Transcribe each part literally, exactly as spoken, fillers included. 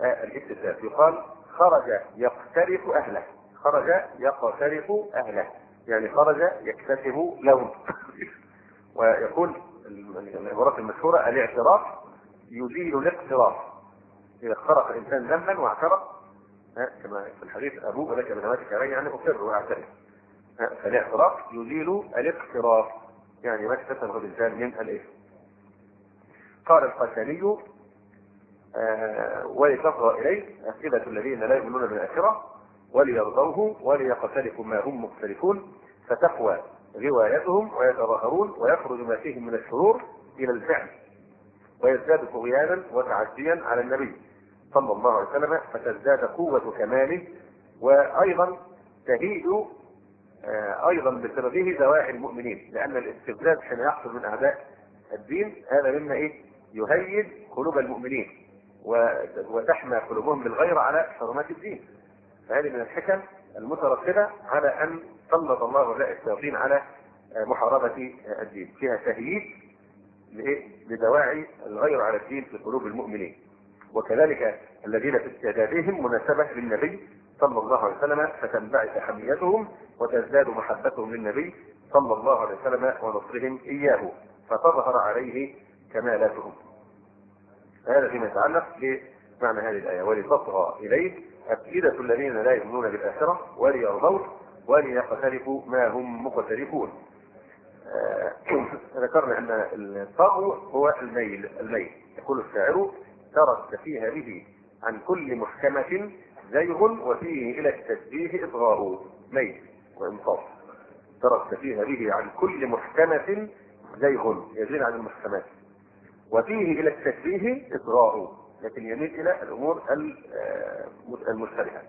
الاكتساب. يقال خرج يقترف أهله، خرج يقترف أهله يعني خرج يكتسب لهم. ويقول العبارات المشهورة الاعتراف يزيل الاقتراف. إذا اقترف الإنسان ذنبا واعترف كما في الحديث أبوء لك بذنبك علي يعني أقر وأعترف، فالاعتراف يزيل الاقتراف يعني ما اكتسبه الإنسان من الإثم. قال القسمي آه ولتصغى إليه أفئدة الذين لا يؤمنون بالآخرة وليرضوه وليقترفوا ما هم مختلفون فتقوى روايتهم ويتظاهرون ويخرج ما فيهم من الشرور إلى الفعل ويزداد طغيانا وتعديا على النبي صلى الله عليه وسلم فتزداد قوة كماله، وأيضا تهيج آه أيضا بسببه دواعي المؤمنين، لأن الاستفزاز حين يحصل من أعداء الدين هذا مما إيه يهيج قلوب المؤمنين وتحمى قلوبهم بالغير على حرمات الدين. فهذه من الحكم المترتبة على أن سلط الله هؤلاء الشياطين على محاربة الدين، فيها تهييج لدواعي الغير على الدين في قلوب المؤمنين. وكذلك الذين في استعدادهم مناسبة للنبي صلى الله عليه وسلم فتنبعث حميتهم وتزداد محبتهم للنبي صلى الله عليه وسلم ونصرهم إياه فتظهر عليه كمالاتهم. هذا فيما يتعلق بمعنى هذه الآية ولتصغى إليه أفئدة الذين لا يؤمنون بالآخرة وليرضوه وليقترفوا ما هم مقترفون. آه ذكرنا أن الطغو هو الميل الميل يقول الشاعر ترى السفيه به عن كل محكمة زيغ وفيه إلى التشبيه إطغاء ميل وإنصاف. ترى السفيه به عن كل محكمة زيغ يزيد عن المحكمات وفيه إلى التشبيه إطغاء، لكن يميل إلى الأمور المشتبهة.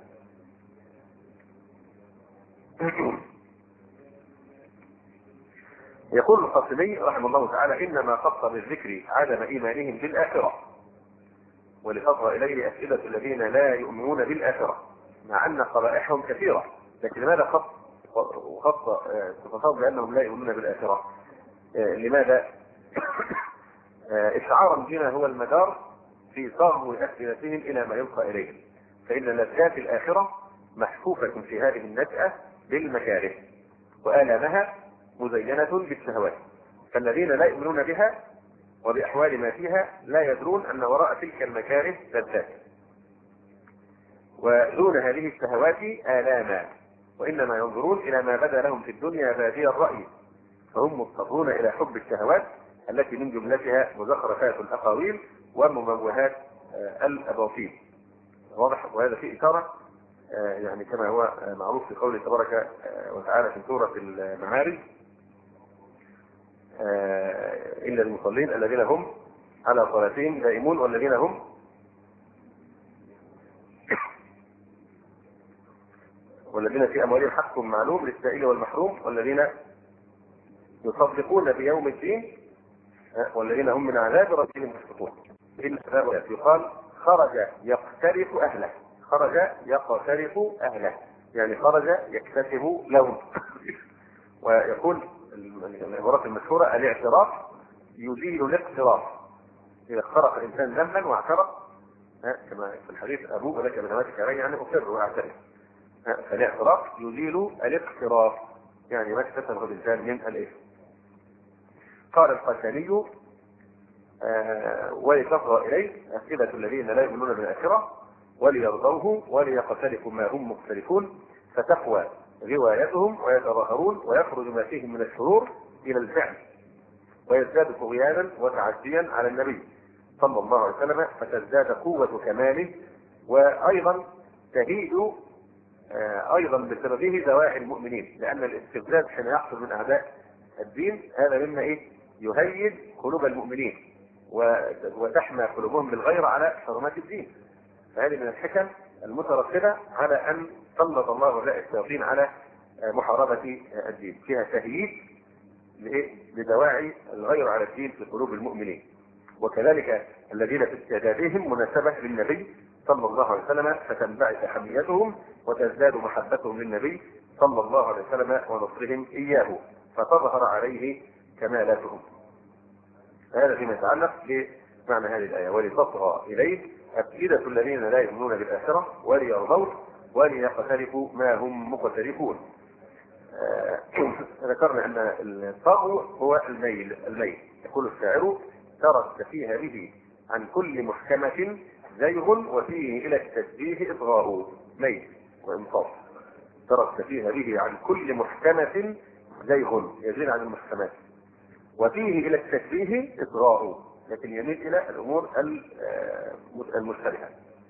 يقول القاسمي رحمه الله تعالى إنما خص بالذكر عدم إيمانهم بالآخرة ولتصغى إليه أفئدة الذين لا يؤمنون بالآخرة مع أن قبائحهم كثيرة، لكن لماذا خص وخص صفاتهم بأنهم لا يؤمنون بالآخرة؟ لماذا؟ إشعارا بما هو المدار في صغو أفئدتهم إلى ما يلقى إليهم، فإن لذات الآخرة محفوفة في هذه النشأة بالمكاره وآلامها مزينة بالشهوات، فالذين لا يؤمنون بها وبأحوال ما فيها لا يدرون أن وراء تلك المكاره لذات ودون هذه الشهوات آلاما، وإنما ينظرون إلى ما بدا لهم في الدنيا بادي الرأي، فهم مضطرون إلى حب الشهوات التي من جملتها مزخرفات الأقاويل ومموهات الأباطيل. واضح؟ وهذا فيه إشارة يعني كما هو معروف في قوله تبارك وتعالى في سورة المعارج إلا المصلين الذين هم على صلاتهم دائمون والذين هم والذين في أموالهم حق معلوم للسائل والمحروم والذين يصدقون بيوم الدين والذين هم من عذاب ربهم مشفقون. يقال خرج يقترف أهله، خرج يقترف أهله يعني خرج يكتسب لهم. ويقول العبارات المشهورة الاعتراف يزيل الاقتراف. إذا اقترف الإنسان ذنبا واعترف كما في الحديث أبوء لك بذنبك علي يعني أقر وأعترف، فالاعتراف يزيل الاقتراف يعني ما اكتسبه الإنسان من الإثم. قال القسمي آه ولتصغى إليه أفئدة الذين لا يؤمنون بالآخرة وليرضوه وليقترفوا ما هم مختلفون فتقوى روايتهم ويتظاهرون ويخرج ما فيهم من الشرور إلى الفعل ويزداد طغيانا وتعديا على النبي صلى الله عليه وسلم فتزداد قوة كماله، وأيضا تهيج آه أيضا بسببه دواعي المؤمنين، لأن الاستفزاز حين يحصل من أعداء الدين هذا مما إيه يهيج قلوب المؤمنين وتحمى قلوبهم بالغير على حرمات الدين. فهذه من الحكم المترتبة على أن سلط الله هؤلاء الشياطين على محاربة الدين، فيها تهييج لدواعي الغير على الدين في قلوب المؤمنين. وكذلك الذين في استعدادهم مناسبة للنبي صلى الله عليه وسلم فتنبعث حميتهم وتزداد محبتهم للنبي صلى الله عليه وسلم ونصرهم إياه فتظهر عليه كمالاتهم. هذا فيما يتعلق بمعنى هذه الآية ولتصغى إليه أفئدة الذين لا يؤمنون بالآخرة وليرضوا وليقترفوا ما هم مقترفون. آه ذكرنا أن الطغو هو الميل الميل يقول الشاعر: ترى السفيه به عن كل محكمة زيغ وفيه إلى التشبيه إطغاء. ميل وإنصاف. ترى السفيه به عن كل محكمة زيغ، يزيد عن المحكمات، وفيه إلى التشبيه إطغاء، لكن يميل إلى الأمور المشتبهة.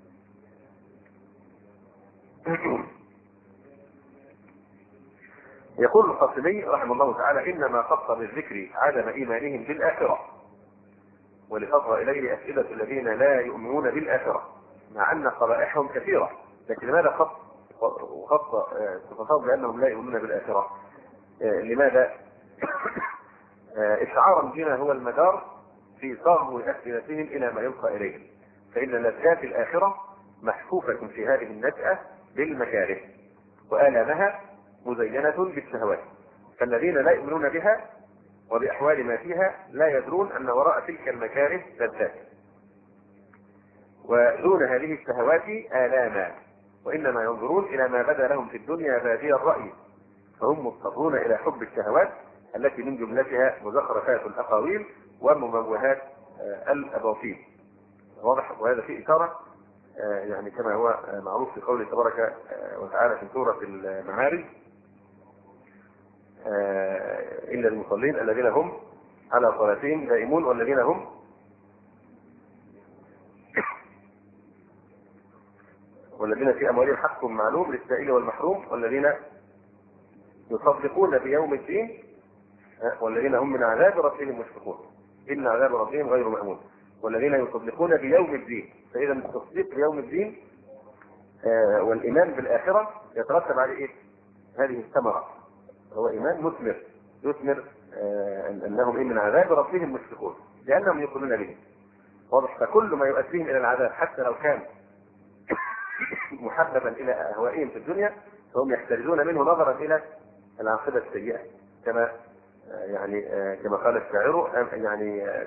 يقول القاسمي رحمه الله تعالى: إنما خص بالذكر عدم إيمانهم بالآخرة ولفضل إليه أفئدة الذين لا يؤمنون بالآخرة، مع أن قبائحهم كثيرة، لكن لماذا خص وخص تفضل بأنهم لا يؤمنون بالآخرة؟ لماذا؟ إشعارا بما هو المدار في صغو أفئدتهم إلى ما يلقى إليهم، فإن لذات الآخرة محفوفة في هذه النشأة بالمكاره، وآلامها مزينة بالشهوات، فالذين لا يؤمنون بها وبأحوال ما فيها لا يدرون أن وراء تلك المكاره لذات، ودون هذه الشهوات آلاما، وإنما ينظرون إلى ما بدا لهم في الدنيا بادي الرأي، فهم مضطرون إلى حب الشهوات التي من جملتها مزخرفات الأقاويل ومموهات الأباطيل. واضح؟ وهذا فيه إشارة يعني كما هو معروف في قوله تبارك وتعالى في سورة المعارج: إلا المصلين الذين هم على صلاتهم دائمون والذين هم والذين في أموالهم حق معلوم للسائل والمحروم والذين يصدقون بيوم الدين والذين هم من عذاب ربهم مشفقون إن عذاب ربهم غير مأمون والذين يصدقون بيوم الدين. فإذا التصديق بيوم الدين آه والإيمان بالآخرة يترتب عليه إيه؟ هذه الثمرة، هو إيمان مثمر يثمر آه أنهم إيه؟ من عذاب ربهم مشفقون لأنهم يقولون به. واضح؟ فكل ما يؤديهم إلى العذاب حتى لو كان محببا إلى أهوائهم في الدنيا فهم يحترزون منه نظرا إلى العاقبة السيئة، كما آه يعني آه كما قال الشاعر: يعني آه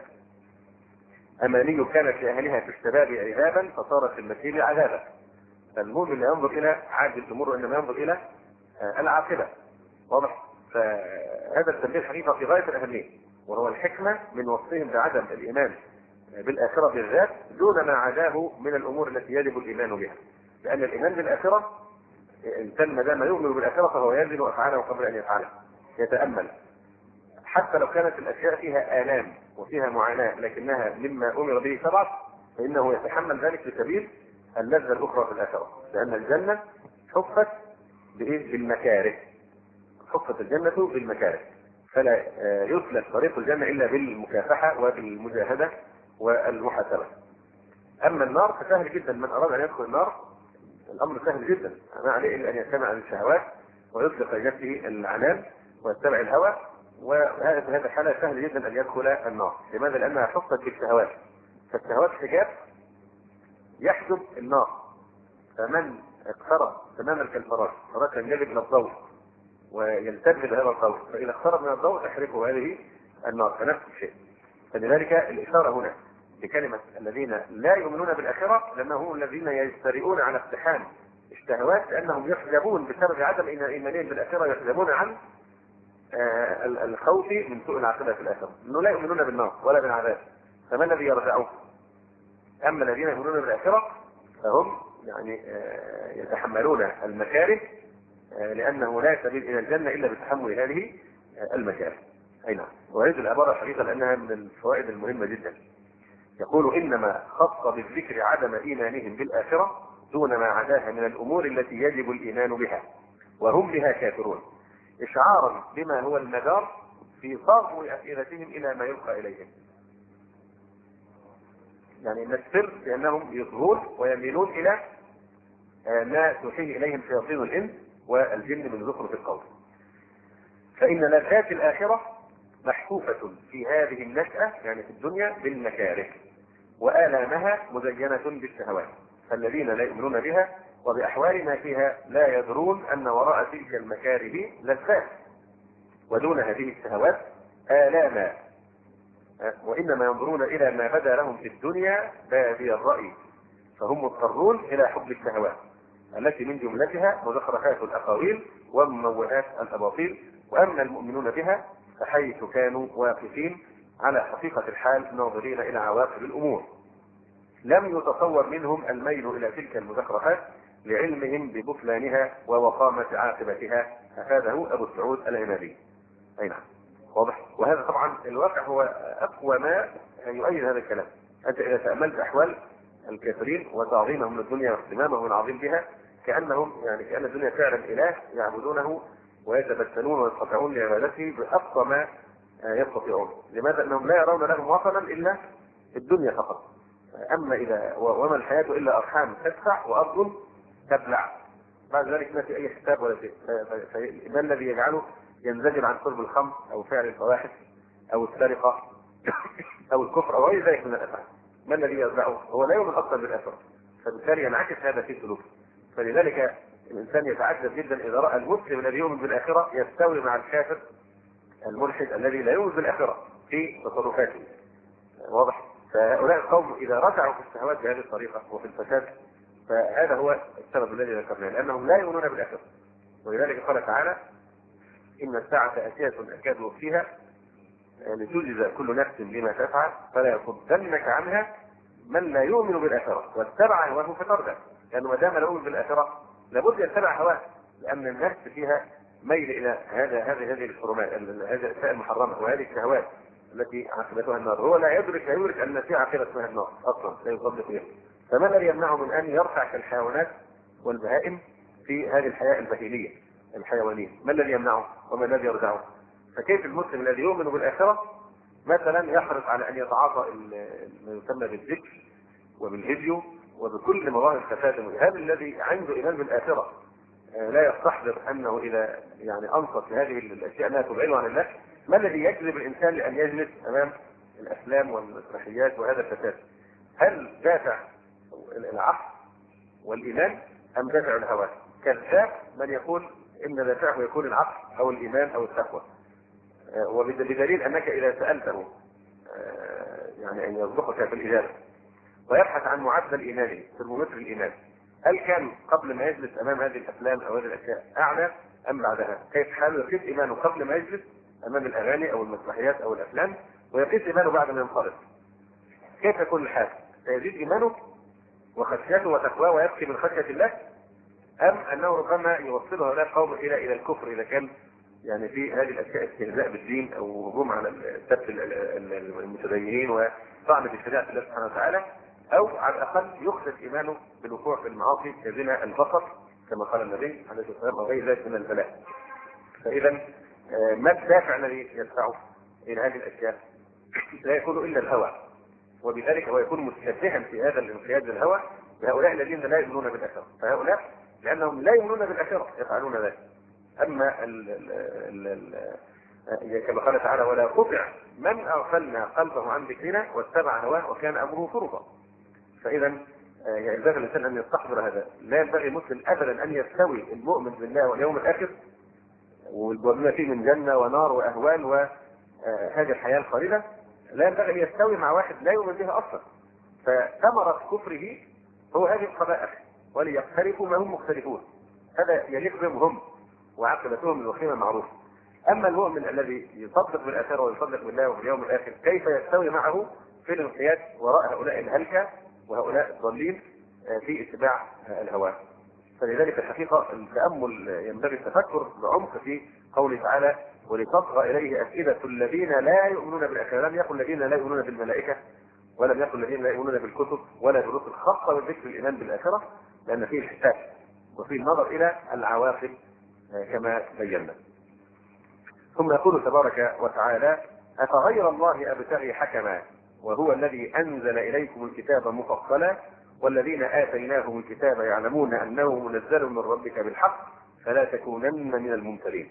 أماني كانت لأهلها في الشباب عذابا فصارت في المسير عذابا. فالمؤمن لا ينظر إلى عاجل الأمور وإنما ينظر إلى العاقبة. واضح؟ فهذا التنبيه الحقيقة في غاية الأهمية، وهو الحكمة من وصفهم بعدم الإيمان بالآخرة بالذات دون ما عداه من الأمور التي يجب الإيمان بها، لأن الإيمان بالآخرة الإنسان ما دام يؤمن بالآخرة فهو يزن أفعاله قبل أن يفعلها، يتأمل حتى لو كانت الأشياء فيها آلام وفيها معاناة لكنها مما أمر به شرعا فإنه يتحمل ذلك لسبيل اللذة الأخرى في الآخرة، لأن الجنة حفت بالمكاره، حفت الجنة بالمكاره، فلا يسلك طريق الجنة إلا بالمكافحة وبالمجاهدة والمحاسبة. أما النار فسهل جدا، من أراد أن يدخل النار الأمر سهل جدا، ما عليه إلا أن يستمع للشهوات ويطلق لنفسه العنان ويتبع الهوى، وهذا في هذه الحالة سهل جدا أن يدخل النار. لماذا؟ لأنها حفت بالشهوات، فالشهوات حجاب يحجب النار، فمن اقترب تماما كالفراش فراش ينجذب إلى الضوء ويلتذذ هذا الضوء، فإذا اقترب من الضوء تحرقه هذه النار، فنفس الشيء. فلذلك الإشارة هنا بكلمة الذين لا يؤمنون بالآخرة لأنهم الذين يجترئون على اقتحام الشهوات، لأنهم يحجبون بسبب عدم إيمانهم بالآخرة، يحجبون عن آه الخوف من سوء العاقبة في الآخرة، أنه لا يؤمنون بالنار ولا بالعذاب، فما الذي يرجعهم؟ أما الذين يؤمنون بالآخرة فهم يعني آه يتحملون المكاره آه لأنه لا سبيل إلى الجنة إلا بتحمل هذه آه المكاره. أي نعم. وهذه العبارة حقيقة لأنها من الفوائد المهمة جدا. يقول: إنما خص بالذكر عدم إيمانهم بالآخرة دون ما عداها من الأمور التي يجب الإيمان بها وهم بها كافرون، إشعارا بما هو المدار في صغو أفئدتهم إلى ما يلقى إليهم. يعني أن السر بأنهم يصغون ويميلون إلى ما توحيه إليهم شياطين الإنس والجن من زخرف القول. فإن لذات الآخرة محفوفة في هذه النشأة يعني في الدنيا بالمكاره، وآلامها مزينة بالشهوات، فالذين لا يؤمنون بها وبأحوال ما فيها لا يدرون أن وراء تلك المكاره لذات، ودون هذه الشهوات آلاما، وإنما ينظرون إلى ما بدا لهم في الدنيا بادي الرأي، فهم مضطرون إلى حب الشهوات التي من جملتها مزخرفات الأقاويل ومموهات الأباطيل. وأما المؤمنون بها فحيث كانوا واقفين على حقيقة الحال ناظرين إلى عواقب الأمور لم يتصور منهم الميل إلى تلك المزخرفات لعلمهم ببطلانها ووخامة عاقبتها. هذا هو أبو السعود العنابي. أي نعم، واضح. وهذا طبعا الواقع هو أقوى ما يؤيد هذا الكلام. أنت إذا تأملت أحوال الكافرين وتعظيمهم للدنيا واهتمامهم العظيم بها كأنهم يعني كأن الدنيا فعلا إله يعبدونه ويتبتلون ويستطيعون لعبادته بأقصى ما يستطيعون. لماذا؟ أنهم لا يرون لهم وطنا إلا الدنيا فقط. أما إذا وما الحياة إلا أرحام تدفع وأرض تبلع، بعد ذلك ما في أي حساب ولا شيء. ما الذي يجعله ينزجر عن شرب الخمر أو فعل الفواحش أو السرقة أو الكفر أو أي ذلك من الأفعال؟ ما الذي يدفعه؟ هو لا يؤمن أصلا بالآخرة، فبالتالي ينعكس هذا في سلوكه. فلذلك الإنسان يتعجب جدا إذا رأى المسلم الذي يؤمن بالآخرة يستوي مع الكافر الملحد الذي لا يؤمن بالآخرة في تصرفاته. واضح؟ فهؤلاء القوم إذا رجعوا في الشهوات بهذه الطريقة وفي الفساد فهذا هو السبب الذي ذكرناه، لأنهم لا يؤمنون بالآخرة. ولذلك قال تعالى: إن الساعة آتية أكاد أخفيها لتجزى كل نفس بما تسعى فلا يصدنك عنها من لا يؤمن بالآخرة واتبع هواه فتردى. لأنه ما دام لا يؤمن بالآخرة لابد يتبع هواه، لأن النفس فيها ميل إلى هذا هذه هذه الحرمات، هذه الأشياء المحرمة وهذه الشهوات التي عاقبتها النار. هو لا يدرك لا يدرك أن في عاقبة اسمها النار أصلا، لا يصدق بها. فما الذي يمنعه من أن يرفع كالحيوانات والبهائم في هذه الحياة البهيمية الحيوانية؟ ما الذي يمنعه وما الذي يرجعه؟ فكيف المسلم الذي يؤمن بالآخرة مثلا يحرص على أن يتعاطى ما يسمى بالذكر وبالفيديو وبكل مظاهر الفساد؟ هذا الذي عنده إيمان بالآخرة لا يستحضر أنه إذا يعني أنصت لهذه الأشياء أنها تبعده عن الله. ما الذي يجذب الإنسان لأن يجلس أمام الأفلام والمسرحيات وهذا الفساد؟ هل دافع العقل والإيمان أم دافع الهوى؟ كذاب من يقول إن دافعه يكون العقل أو الإيمان أو التقوى. وبدليل أنك إذا سألته يعني أن يصدقك في الإجابة ويبحث عن معدل إيمانه ترمومتر الإيمان، هل كان قبل ما يجلس أمام هذه الأفلام أو هذه الأشياء أعلى أم بعدها؟ كيف حاله يقيس إيمانه قبل ما يجلس أمام الأغاني أو المسرحيات أو الأفلام ويقيس إيمانه بعد ما ينصرف؟ كيف يكون الحال؟ سيزيد إيمانه وخشيته وتقواه ويبكي من خشية الله، أم أنه ربما يوصله هؤلاء القوم إلى إلى الكفر إذا كان يعني في هذه الأشياء استهزاء بالدين أو هجوم على السبت المتدينين وطعن في شريعة الله سبحانه وتعالى، أو على الأقل يخشى إيمانه بالوقوع في المعاصي كزنا البصر كما قال النبي عليه الصلاة والسلام وغير ذلك من البلاء. فإذا ما الدافع الذي يدفعه إلى هذه الأشياء؟ لا يكون إلا الهوى، وبذلك هو يكون متشبها في هذا الانقياد للهوى بهؤلاء الذين لا يؤمنون بالآخرة. فهؤلاء لأنهم لا يؤمنون بالآخرة يفعلون ذلك. أما ال ال ال كما قال تعالى: ولا تطع من أغفلنا قلبه عن ذكرنا واتبع هواه وكان أمره فرطا. فإذا ينبغي الإنسان أن يستحضر هذا. لا ينبغي المسلم أبدا أن يستوي المؤمن بالله واليوم الآخر وما فيه من جنة ونار وأهوال وهذه الحياة الخالدة، لا ينبغي أن يستوي مع واحد لا يؤمن بها أصلا. فثمرة كفره هو هذه القبائح، وليقترفوا ما هم مختلفون. هذا يليق بهم هم وعاقبتهم الوخيمة معروفة. أما المؤمن الذي يصدق بالآخرة ويصدق بالله وباليوم الآخر كيف يستوي معه في الانقياد وراء هؤلاء الهلكة وهؤلاء الضالين في اتباع الهوى؟ فلذلك الحقيقة التأمل ينبغي التفكر بعمق في قوله تعالى: ولتصغى إليه أفئدة الذين لا يؤمنون بالآخرة. لم يقل الذين لا يؤمنون بالملائكة، ولم يقل الذين لا يؤمنون بالكتب ولا بالرسل، خاصة بالذكر الإيمان بالآخرة لأن فيه الحساب وفيه النظر إلى العواقب كما بينا. ثم يقول تبارك وتعالى: أفغير الله أبتغي حكما وهو الذي أنزل إليكم الكتاب مفصلا والذين آتيناهم الكتاب يعلمون أنه منزل من ربك بالحق فلا تكونن من الممترين.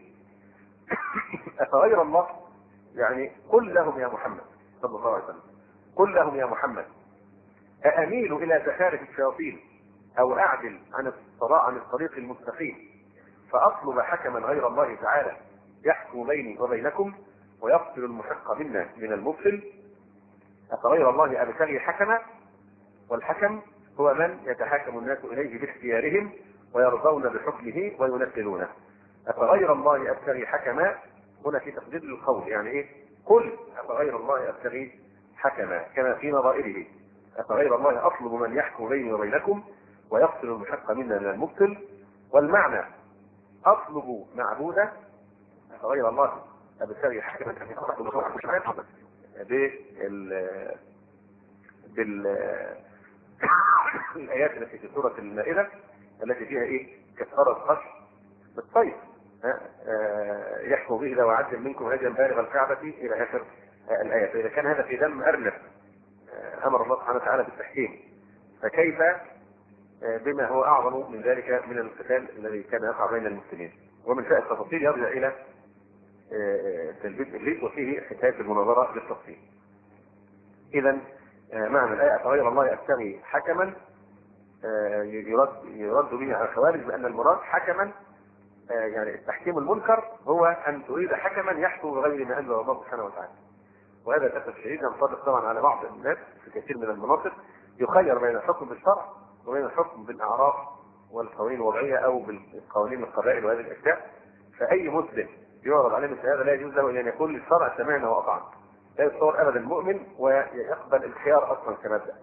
أفغير الله يعني قل لهم يا محمد صلى الله عليه وسلم، قل لهم يا محمد: أأميل إلى زخارف الشياطين أو أعدل عن الصراع عن الطريق المستقيم فأطلب حكما غير الله تعالى يحكم بيني وبينكم ويفصل المحق منا من المبطل؟ أفغير الله أبتغي حكما، والحكم هو من يتحاكم الناس إليه باختيارهم ويرضون بحكمه وينفذونه. أفغير الله أبتغي حكما، هنا في تقدير القول، يعني إيه؟ قل أفغير الله أبتغي حكما كما في نظائره. أفغير الله أطلب من يحكم بيني وبينكم ويفصل المحق منا من المبطل. والمعنى أطلب معبودا، أفغير الله أبتغي حكما بال بالآيات التي في سورة المائدة التي فيها إيه؟ كفارة القتل بالطيب، يحكم به لو عدل منكم هديا بالغ الكعبة إلى آخر الآية. فإذا كان هذا في دم أرنب أمر الله سبحانه وتعالى بالتحكيم، فكيف بما هو أعظم من ذلك من القتال الذي كان يقع بين المسلمين؟ ومن شاء التفاصيل يرجع إلى تلبيس إبليس وفيه حكاية المناظرة للتفصيل. إذا معنى الآية أفغير الله أبتغي حكما يرد يرد به على الخوارج بأن المراد حكما، يعني التحكيم المنكر هو أن تريد حكما يحكم بغير ما أنزل الله سبحانه وتعالى. وهذا للأسف الشديد ينطبق طبعا على بعض الناس في كثير من المناطق، يخير بين الحكم بالشرع وبين الحكم بالأعراف والقوانين الوضعية أو بالقوانين القبائل وهذه الأشياء. فأي مسلم يعرض عليه مثل هذا لا يجوز له أن يقول للشرع سمعنا وأطعنا. لا يتصور أبدا المؤمن ويقبل الخيار أصلا كمبدأ.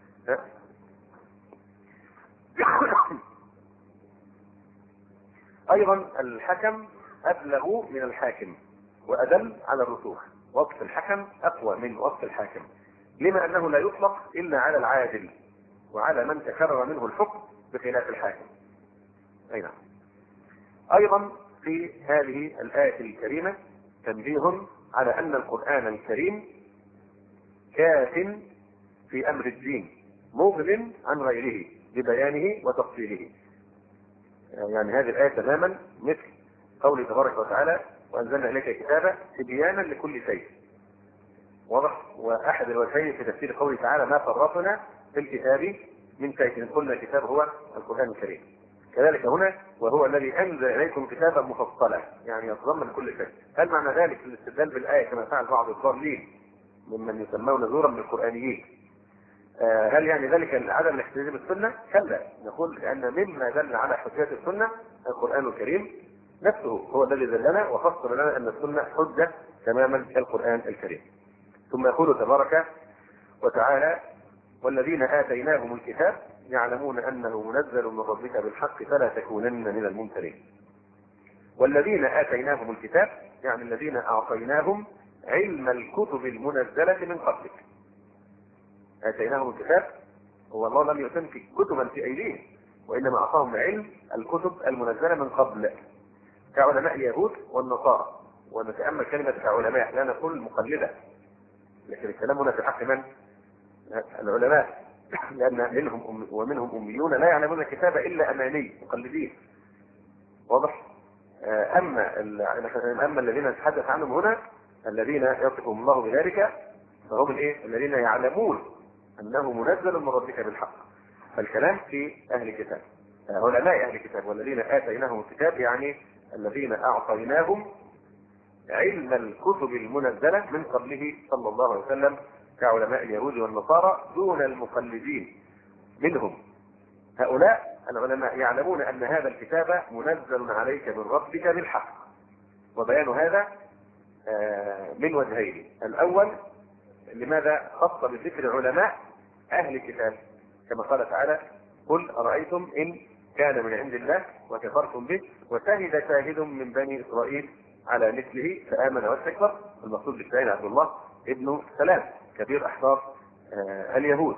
أيضا الحكم أبلغ من الحاكم وأدل على الرسوخ. وصف الحكم أقوى من وصف الحاكم، لما أنه لا يطلق إلا على العادل وعلى من تكرر منه الحكم بخلاف الحاكم. أي نعم. أيضا في هذه الآية الكريمة تنبيه على أن القرآن الكريم كاف في أمر الدين مغن عن غيره ببيانه وتفصيله. يعني هذه الآية تماما مثل قوله تبارك وتعالى وأنزلنا إليك كتابا تبيانا لكل شيء. واضح؟ وأحد الوجهين في تفسير قوله تعالى ما فرطنا في الكتاب من شيء، قلنا الكتاب هو القرآن الكريم. كذلك هنا وهو الذي أنزل إليكم كتابا مفصلا، يعني يتضمن كل شيء. هل معنى ذلك الاستدلال بالآية كما فعل بعض الضالين ممن يسمون زورا من القرآنيين؟ آه هل يعني ذلك عدم الاحتجاج بالسنة؟ كلا، نقول لأن مما دل على حجية السنة القرآن الكريم نفسه هو الذي دلنا وفسر لنا أن السنة حجة تماما كالقرآن الكريم. ثم يقول تبارك وتعالى والذين آتيناهم الكتاب يعلمون أنه منزل من ربك بالحق فلا تكونن من الممترين. والذين آتيناهم الكتاب يعني الذين أعطيناهم علم الكتب المنزلة من قبلك. آتيناهم الكتاب هو الله لم يتم كتبا في أيديهم، وإنما أعطاهم علم الكتب المنزلة من قبل كعلماء اليهود والنصارى. ونتأمل كلمة كعلماء لا نقول مقلدة، لكن الكلام هنا في حق من؟ العلماء، لأن منهم ومنهم أميون لا يعلمون الكتاب إلا أماني مقلدين. واضح؟ أما أما الذين نتحدث عنهم هنا الذين يصفهم الله بذلك فهم الإيه؟ الذين يعلمون أنه منزل من ربك بالحق. فالكلام في أهل الكتاب، علماء أهل الكتاب. والذين آتيناهم الكتاب يعني الذين أعطيناهم علم الكتب المنزلة من قبله صلى الله عليه وسلم كعلماء اليهود والنصارى دون المقلدين منهم. هؤلاء العلماء يعلمون أن هذا الكتاب منزل عليك من ربك بالحق. وبيان هذا من وجهين. الأول لماذا خص بذكر علماء أهل الكتاب كما قال تعالى قل أرأيتم إن كان من عند الله وكفرتم به وشهد شاهد من بني إسرائيل على مثله فآمن واستكبر. المقصود بالشاهد عبد الله ابن سلام كبير أحبار آه اليهود.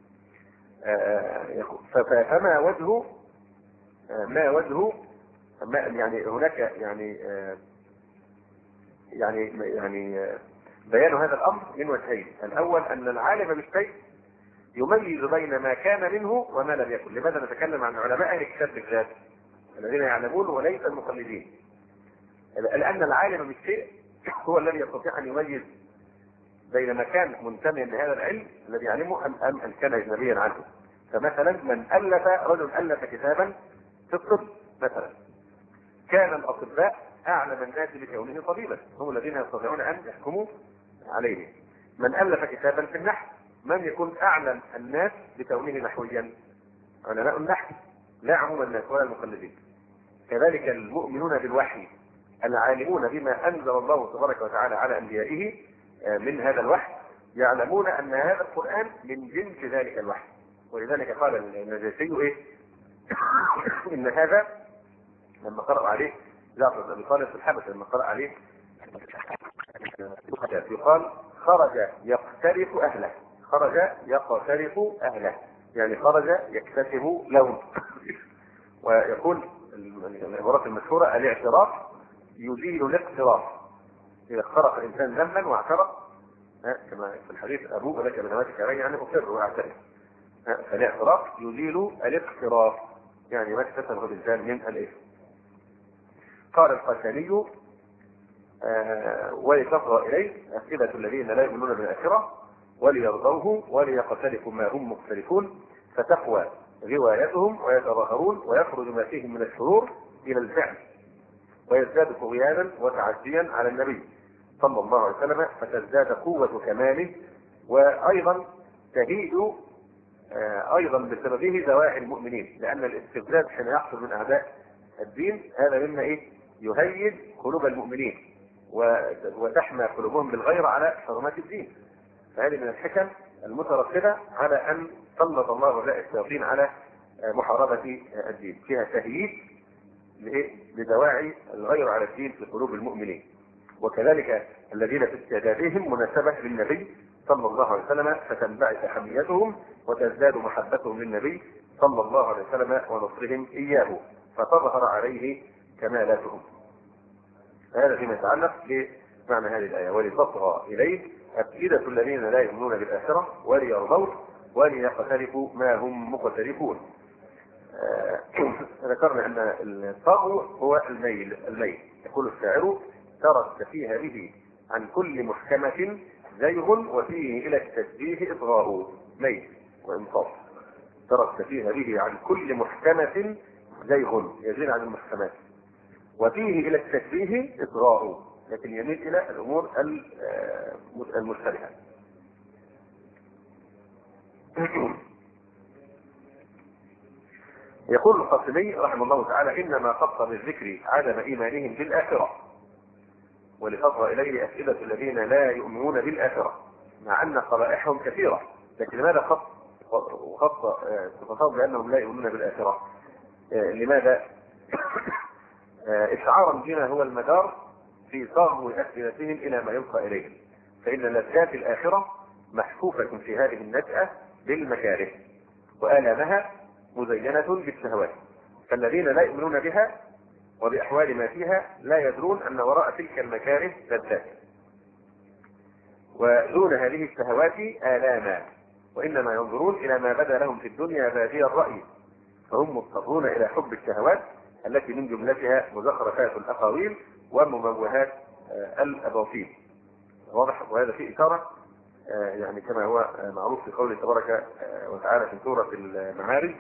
آه فما وجهه آه ما وجهه ما يعني هناك يعني آه يعني يعني آه بيان هذا الأمر من وجهين. الأول أن العالم بالشيء يميز بين ما كان منه وما لم يكن. لماذا نتكلم عن علماء أهل الكتاب بالذات الذين يعلمون وليس المقلدين؟ لأن العالم بالشيء هو الذي يستطيع أن يميز بين ما كان منتميا لهذا العلم الذي يعلمه أم أم أن كان أجنبيا عنه. فمثلا من ألف رجل ألف كتابا في الطب مثلا كان الأطباء أعلم الناس بكونه طبيبا، هم الذين يستطيعون أن يحكموا عليه. من ألف كتابا في النحو من يكون اعلم الناس بكونه نحويا؟ علماء النحو، لا عموم الناس ولا المقلدين. كذلك المؤمنون بالوحي العالمون بما انزل الله تبارك وتعالى على انبيائه من هذا الوحي يعلمون ان هذا القران من جنس ذلك الوحي. ولذلك قال النجاشي ايه؟ ان هذا لما قرأ عليه جعفر بن ابي طالب في الحبشه، لما قرأ عليه يقال خرج يقترف اهله، خرج يقترف اهله، يعني خرج يكتسب لون. ويقول العبارات المشهوره الاعتراف يزيل الاقتراف. اذا اقترف الانسان ذنبا واعترف كما في الحديث ابوء لك بذنبك علي يعني اقر واعترف، فالاعتراف يزيل الاقتراف، يعني ما اكتسبه الانسان من الاثم. قال القشاني آه ولتصغى اليه افئده الذين لا يؤمنون بالاخره وليرضوه وليقترفوا ما هم مختلفون فتقوى روايتهم ويتظاهرون ويخرج ما فيهم من الشرور الى الفعل ويزداد طغيانا وتعديا على النبي صلى الله عليه وسلم فتزداد قوه كماله، وايضا تهيج آه ايضا بسببه دواعي المؤمنين، لان الاستفزاز حين يحصل من اعداء الدين هذا مما ايه؟ يهيج قلوب المؤمنين وتحمى قلوبهم بالغير على حرمات الدين. فهذه من الحكم المترتبه على ان سلط الله هؤلاء الشياطين على محاربه الدين، فيها تهييج لدواعي الغير على الدين في قلوب المؤمنين. وكذلك الذين في استعدادهم مناسبه للنبي صلى الله عليه وسلم فتنبعث حميتهم وتزداد محبتهم للنبي صلى الله عليه وسلم ونصرهم اياه فتظهر عليه كمالاتهم. هذا فيما يتعلق بمعنى هذه الآية ولتصغى إليه أفئدة الذين لا يؤمنون بالآخرة وليرضوه وليقترفوا ما هم مقترفون. آه ذكرنا أن الطغو هو الميل الميل يقول الشاعر ترى السفيه به عن كل محكمة زيغ وفيه إلى التشبيه إطغاء. ميل وإنصاف. ترى السفيه به عن كل محكمة زيغ يزيل عن المحكمات وفيه الى التشبيه اصغاء، لكن يميل الى الامور المشتبهه. يقول القاسمي رحمه الله تعالى انما خص بالذكر عدم ايمانهم بالاخره ولتصغى اليه افئده الذين لا يؤمنون بالاخره، مع ان قبائحهم كثيره، لكن لماذا خص وخص صفاتهم بانهم لا يؤمنون بالاخره؟ لماذا؟ إشعارا بما هو المدار في صغو أفئدتهم إلى ما يلقى إليهم، فإن لذات الآخرة محفوفة في هذه النشأة بالمكاره وآلامها مزينة بالشهوات، فالذين لا يؤمنون بها وبأحوال ما فيها لا يدرون أن وراء تلك المكاره لذات، ودون هذه الشهوات آلاما، وإنما ينظرون إلى ما بدا لهم في الدنيا بادي الرأي، فهم مضطرون إلى حب الشهوات التي من جملتها مزخرفات الأقاويل ومموهات الأباطيل. واضح؟ وهذا فيه إشارة يعني كما هو معروف في قوله تبارك وتعالى في سورة المعارج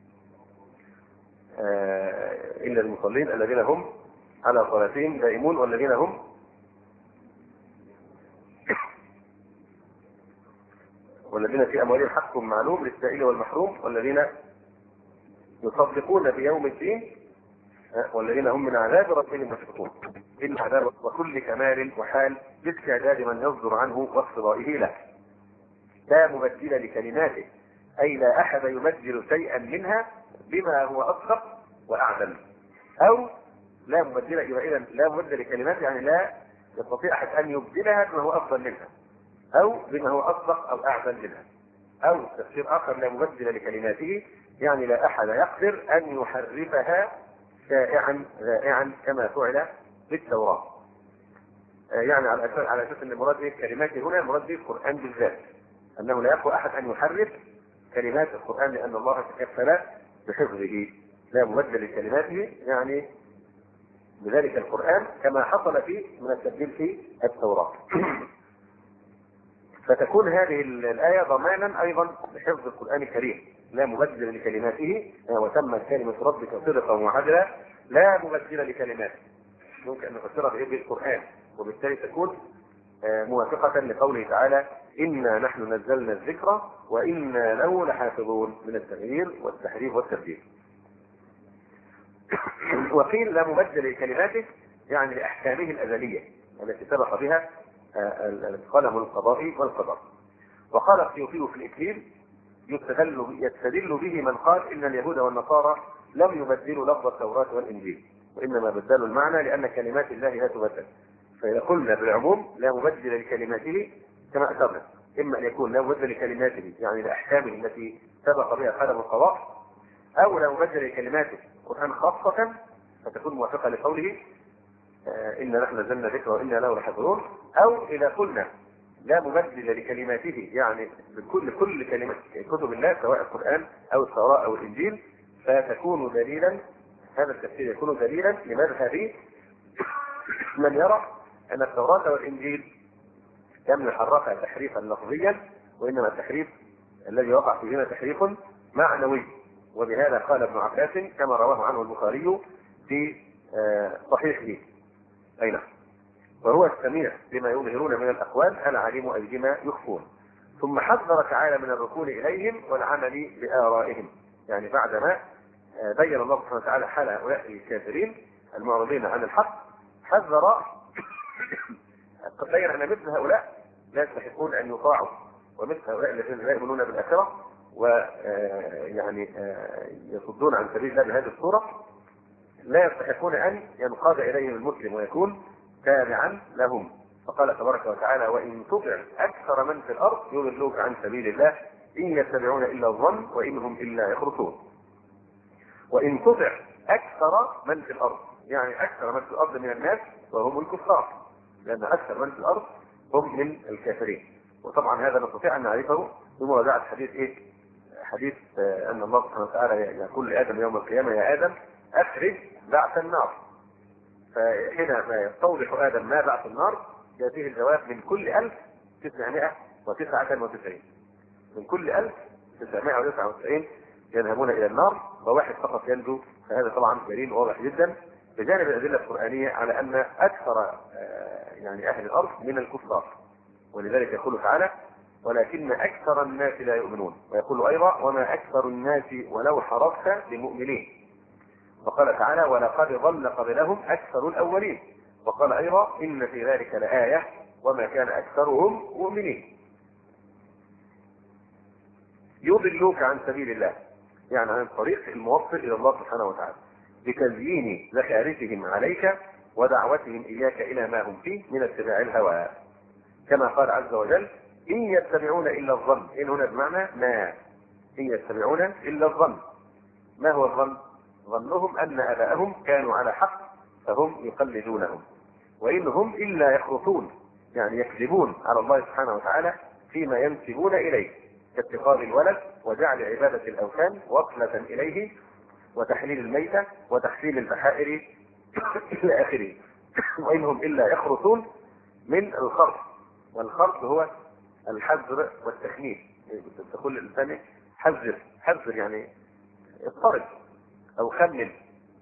إلا المصلين الذين هم على صلاتهم دائمون والذين هم والذين في أموالهم حق معلوم للسائل والمحروم والذين يصدقون بيوم الدين والذين هم من عذاب ربهم مشفقون. إن عذاب وكل كمال وحال باستعداد من يصدر عنه واقتضائه له، لا مبدل لكلماته، أي لا أحد يبدل شيئا منها بما هو أصدق وأعدل، أو لا مبدل إذا لا مبدل لكلماته يعني لا يستطيع أحد أن يبدلها بما هو أفضل منها أو بما هو أصدق أو أعدل منها، أو تفسير آخر لا مبدل لكلماته يعني لا أحد يقدر أن يحرفها شائعا ذائعا كما فعل بالتوراة. يعني على أساس على أساس أن المراد به كلمات هنا المراد به القرآن بالذات، أنه لا يقوى أحد أن يحرف كلمات القرآن لأن الله تكفل بحفظه، لا مبدل لكلماته يعني بذلك القرآن كما حصل فيه من التبديل في التوراة. فتكون هذه الآية ضمانا أيضا لحفظ القرآن الكريم، لا مبدل لكلماته، وتمت كلمة ربك صدقا وعدلا لا مبدل لكلماته. ممكن أن نفسرها بالقرآن وبالتالي تكون موافقة لقوله تعالى إنا نحن نزلنا الذكر وإنا له لحافظون من التغيير والتحريف والتبديل. وقيل لا مبدل لكلماته يعني لأحكامه الأزلية التي سبق بها القلم القضائي والقدر. وقال السيوطي في الإكليل يستدل, يستدل به من قال إن اليهود والنصارى لم يبدلوا لفظ التوراة والإنجيل وإنما بدلوا المعنى لأن كلمات الله لا تبدل. فإذا قلنا بالعموم لا مبدل لكلماته كما أشرنا، إما أن يكون لا مبدل لكلماته يعني لأحكامه التي سبق بها قلم القضاء، أو لا مبدل لكلماته القرآن خاصة فتكون موافقة لقوله آه إنا نحن نزلنا ذكر وإنا له لحافظون، أو إذا قلنا لا مبدل لكلماته يعني بكل كل كلمة كتب الله سواء القرآن أو التوراة أو الإنجيل، فتكون دليلا، هذا التفسير يكون دليلا لمذهب من يرى أن التوراة والإنجيل لم يحرفها تحريفا لفظيا وإنما التحريف الذي وقع فيهما تحريف معنوي. وبهذا قال ابن عباس كما رواه عنه البخاري في صحيحه أين وهو السميع بما يظهرون من الأقوال العليم أي بما يخفون. ثم حذر تعالى من الركون إليهم والعمل بآرائهم، يعني بعدما بين الله سبحانه وتعالى حال هؤلاء الكافرين المعرضين عن الحق حذر بين أن مثل هؤلاء لا يستحقون أن يطاعوا، ومثل هؤلاء الذين لا يؤمنون بالآخرة ويعني يصدون عن سبيل الله بهذه الصورة لا يستحقون أن ينقاد إليهم المسلم ويكون تابعا لهم. فقال تبارك وتعالى وإن تطع أكثر من في الأرض يضلوك عن سبيل الله إن يتبعون إلا الظن وإن هم إلا يخرصون. وإن تطع أكثر من في الأرض يعني أكثر من في الأرض من الناس وهم الكفار، لأن أكثر من في الأرض هم من الكافرين. وطبعا هذا نستطيع أن نعرفه بمراجعة حديث إيه؟ حديث أن الله سبحانه وتعالى يقول لآدم يوم القيامة يا آدم أخرج بعث النار، فحينما يستوضح آدم ما بعث النار يأتيه الجواب من كل ألف تسعمائة وتسعة وتسعين، من كل ألف تسعمائة وتسعة وتسعين يذهبون إلى النار وواحد فقط ينجو. فهذا طبعا دليل واضح جدا بجانب الأدلة القرآنية على أن أكثر يعني أهل الأرض من الكفار. ولذلك يقول تعالى ولكن أكثر الناس لا يؤمنون، ويقول أيضا وما أكثر الناس ولو حرصت بمؤمنين. وقال تعالى ولقد ضل قبلهم أكثر الأولين. وقال أيضا إن في ذلك لآية وما كان أكثرهم مؤمنين. يضلوك عن سبيل الله يعني عن طريق الموصل إلى الله سبحانه وتعالى بتزيين ذكارتهم عليك ودعوتهم إياك إلى ما هم فيه من اتباع الهوى، كما قال عز وجل إن يتبعون إلا الظن. إن هنا بمعنى ما، إن يتبعون إلا الظن. ما هو الظن؟ ظنهم أن أباءهم كانوا على حق فهم يقلدونهم، وإنهم إلا يخرصون يعني يكذبون على الله سبحانه وتعالى فيما ينسبون إليه كاتخاذ الولد وجعل عبادة الأوثان وصلة إليه وتحليل الميتة وتحليل البحائر إلى آخره. وإنهم إلا يخرصون من الخرص، والخرص هو الحذر والتخمين. تقول الإنسان حذر، حذر يعني اضطرب أو خمن.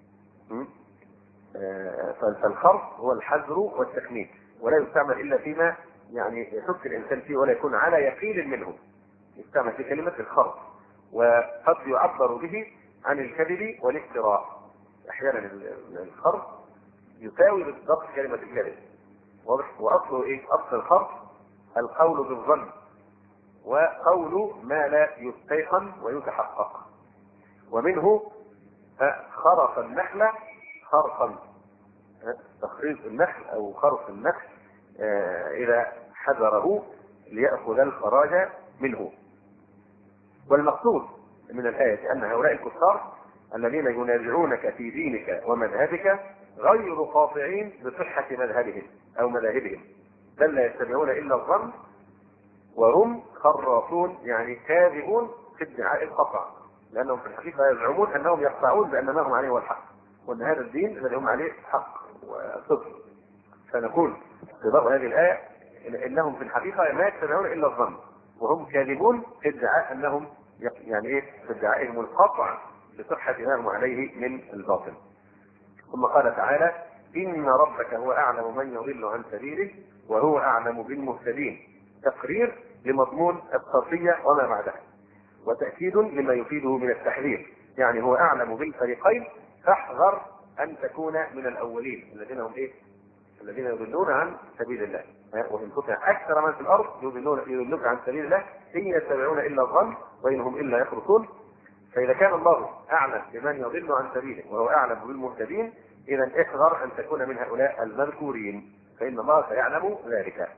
فالخرص هو الحذر والتخمين ولا يستعمل إلا فيما يعني يشك الإنسان فيه ولا يكون على يقين منه، يستعمل في كلمة الخرص. وقد يعبر به عن الكذب والافتراء. أحيانا الخرص يساوي بالضبط كلمة الكذب، واضح؟ وأصله إيه؟ أصل الخرص القول بالظن وقول ما لا يستيقن ويتحقق. ومنه خرص النخل خرصا، تخريص النخل أو خرص النخل إذا حذره ليأخذ الخراج منه. والمقصود من الآية أن هؤلاء الكفار الذين ينازعونك في دينك ومذهبك غير قاطعين بصحة مذهبهم أو مذاهبهم، بل لا يتبعون إلا الظن وهم خراصون يعني كاذبون في ادعاء القطع، لأنهم في الحقيقة يزعمون أنهم يقطعون بأن ما هم عليه هو الحق وأن هذا الدين الذي هم عليه حق وصدق. فنقول في ضوء هذه الآية إنهم في الحقيقة ما يتبعون إلا الظن وهم كاذبون في ادعاء أنهم يعني إيه في ادعائهم القطع بصحة ما هم عليه من الباطل. ثم قال تعالى إن ربك هو أعلم من يضل عن سبيله وهو أعلم بالمهتدين. تقرير لمضمون الصرفية وما بعدها، وتأكيد لما يفيده من التحذير، يعني هو أعلم بالفريقين فاحذر أن تكون من الأولين الذين هم إيه؟ الذين يضلون عن سبيل الله. وإن تطع أكثر من في الأرض يضلون يضلون عن سبيل الله إن يتبعون إلا الظن وإن هم إلا يخرصون. فإذا كان الله أعلم بمن يضل عن سبيله وهو أعلم بالمهتدين، إذا احذر أن تكون من هؤلاء المذكورين، فإن الله سيعلم ذلك.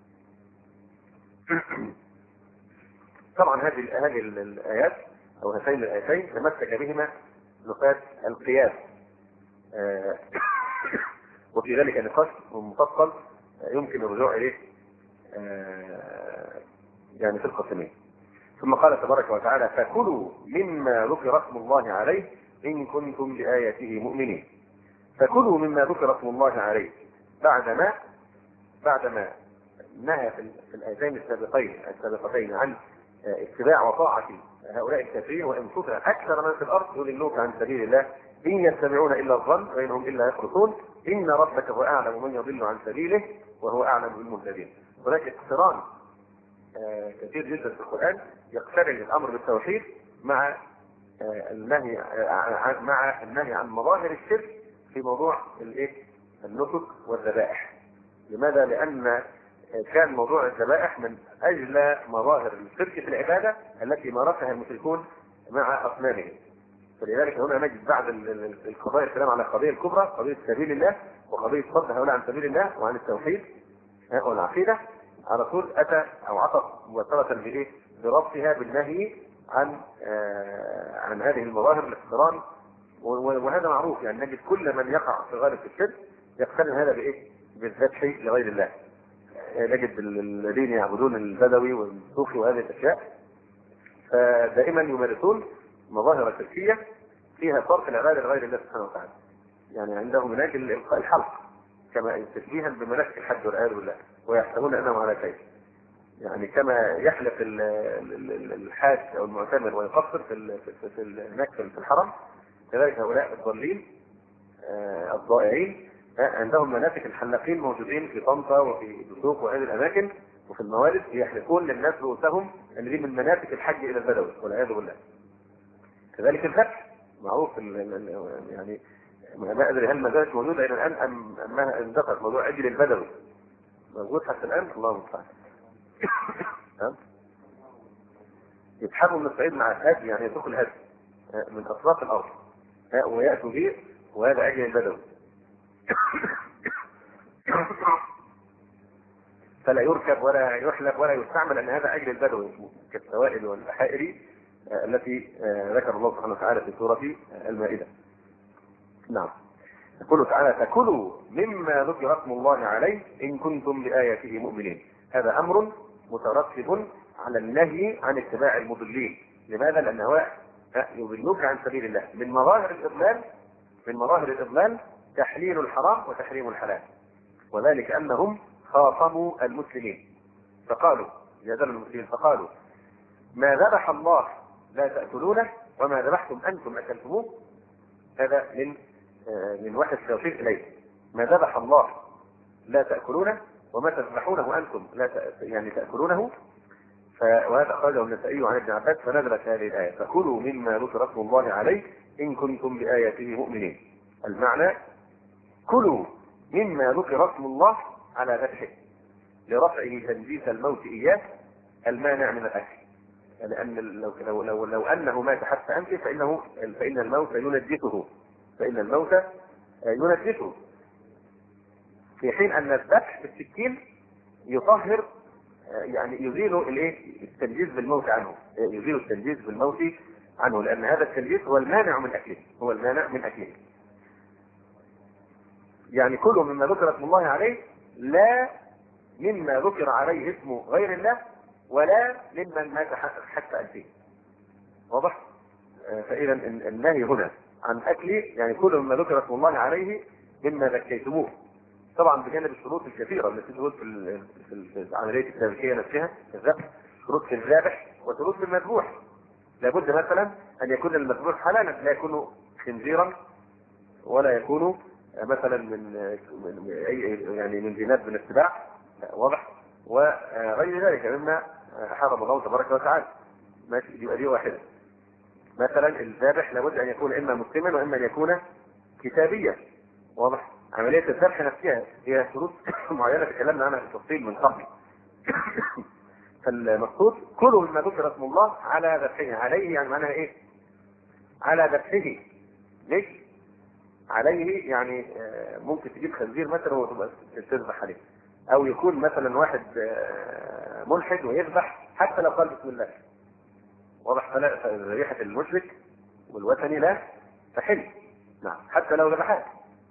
طبعا هذه هذه الآيات أو هاتين الآيتين تمسك بهما نقاط القياس، وفي ذلك نقاش مفصل يمكن الرجوع إليه يعني في القسمين. ثم قال تبارك وتعالى: فكلوا مما ذكر اسم الله عليه إن كنتم بآياته مؤمنين. فكلوا مما ذكر اسم الله عليه بعدما بعدما نهى في الآيتين السابقين السابقتين عن اتباع وطاعة هؤلاء الكافرين، وإن تطع أكثر من في الأرض يضلوك عن سبيل الله إن يتبعون إلا الظن وإن هم إلا يخرصون إن ربك هو أعلم من يضل عن سبيله وهو أعلم بالمهتدين. هناك اقتران آه كثير جدا في القرآن يقترن الأمر بالتوحيد مع آه النهي آه مع النهي عن مظاهر الشرك في موضوع الايه؟ النسك والذبائح. لماذا؟ لأن كان موضوع الذبائح من أجل مظاهر الشرك في العبادة التي مارسها المشركون مع أصنامهم. فلذلك هنا نجد بعد القضايا الكلام على القضية الكبرى، قضية سبيل الله وقضية صد هؤلاء عن سبيل الله وعن التوحيد والعقيدة، على طول أتى أو عطف مباشرة بإيه؟ بربطها بالنهي عن آه عن هذه المظاهر الاقتران. وهذا معروف، يعني نجد كل من يقع في غالب الشرك يقترن هذا بإيه؟ بالذبح لغير الله. نجد الذين يعبدون البدوي والصوفي وهذه الأشياء فدائما يمارسون مظاهر شركية فيها صرف العبادة لغير الله سبحانه وتعالى. يعني عندهم هناك الحلق كما تشبيها بمناسك الحج والعياذ بالله، ويحسبون انهم على شيء. يعني كما يحلق الحاج او المعتمر ويقصر في في هناك في الحرم، كذلك هؤلاء الضالين الضائعين عندهم مناسك الحلاقين موجودين في طنطا وفي دسوق وهذه الاماكن وفي الموالد، يحلقون للناس رؤوسهم ان دي من مناسك الحج الى البدوي والعياذ بالله. كذلك الذبح معروف يعني ما ادري هل ما زالت موجوده الى الان ام انها انتقلت. موضوع عجل البدوي موجود حتى الان، الله المستعان. يتحروا من الصعيد مع الهدي، يعني يسوق الهدي من اطراف الارض وياتوا به، وهذا عجل البدوي. فلا يركب ولا يحلب ولا يستعمل، ان هذا عجل البدوي كالسوائل والبحائر التي ذكر الله سبحانه وتعالى في سورة المائدة. نعم، يقول تعالى: فكلوا مما ذكر اسم الله عليه إن كنتم بآياته مؤمنين. هذا أمر مترتب على النهي عن اتباع المضلين. لماذا؟ لأنه يضلوك عن سبيل الله. من مظاهر الإضلال من مظاهر الإضلال تحليل الحرام وتحريم الحلال، وذلك أنهم خاصموا المسلمين فقالوا جادلوا المسلمين فقالوا: ما ذبح الله لا تأكلونه وما ذبحتم أنتم أكلتموه. هذا من من واحد توفيق إليه. ما ذبح الله لا تأكلونه وما تذبحونه أنتم لا يعني تأكلونه. وهذا أخرجه النسائي عن ابن عباس فنزلت هذه الآية: فكلوا مما ذكر اسم الله عليه إن كنتم بآياته مؤمنين. المعنى: كلوا مما ذكر اسم الله على ذبحه لرفعه تنجيس الموت إياه المانع من الأكل. لأن لو, لو, لو, لو أنه مات حتى أنت فإنه فإن الموت ينجسه فإن الموت ينجسه في حين أن الذبح بالسكين يطهر، يعني يزيل الايه التنجيس بالموت عنه يزيل التنجيس بالموت عنه لأن هذا التنجيس هو المانع من أكله هو المانع من أكله. يعني كل مما ذكر اسم الله عليه، لا مما ذكر عليه اسم غير الله، ولا ممن مات حتى أنتيه. واضح؟ فإذا النهي هنا عن أكل يعني كل مما ذكر اسم الله عليه مما ذكيتموه، طبعا بجانب الشروط الكثيرة التي تدخل في العملية التاريخية نفسها الذبح، شروط في الذابح وشروط في المذبوح. لابد مثلا أن يكون المذبوح حلالا، لا يكون خنزيرا ولا يكون مثلا من أي يعني من جنات من السباع، واضح؟ وغير ذلك مما حرم الله تبارك وتعالى. ماشي، يبقى دي واحده. مثلا الذابح لابد ان يكون اما مسلما واما ان يكون كتابيا. واضح؟ عمليه الذبح نفسها هي شروط معينه تكلمنا عنها بالتفصيل من قبل. فالمقصود كلوا مما ذكر اسم الله على ذبحه. عليه يعني معناها ايه؟ على ذبحه، ليش؟ عليه يعني ممكن تجيب خنزير مثلا وتبقى تذبح عليه، او يكون مثلا واحد ملحد ويذبح حتى لو قال بسم الله. واضح؟ فلا ريحه المشرك والوثني لا تحل، نعم، حتى لو ذبحات.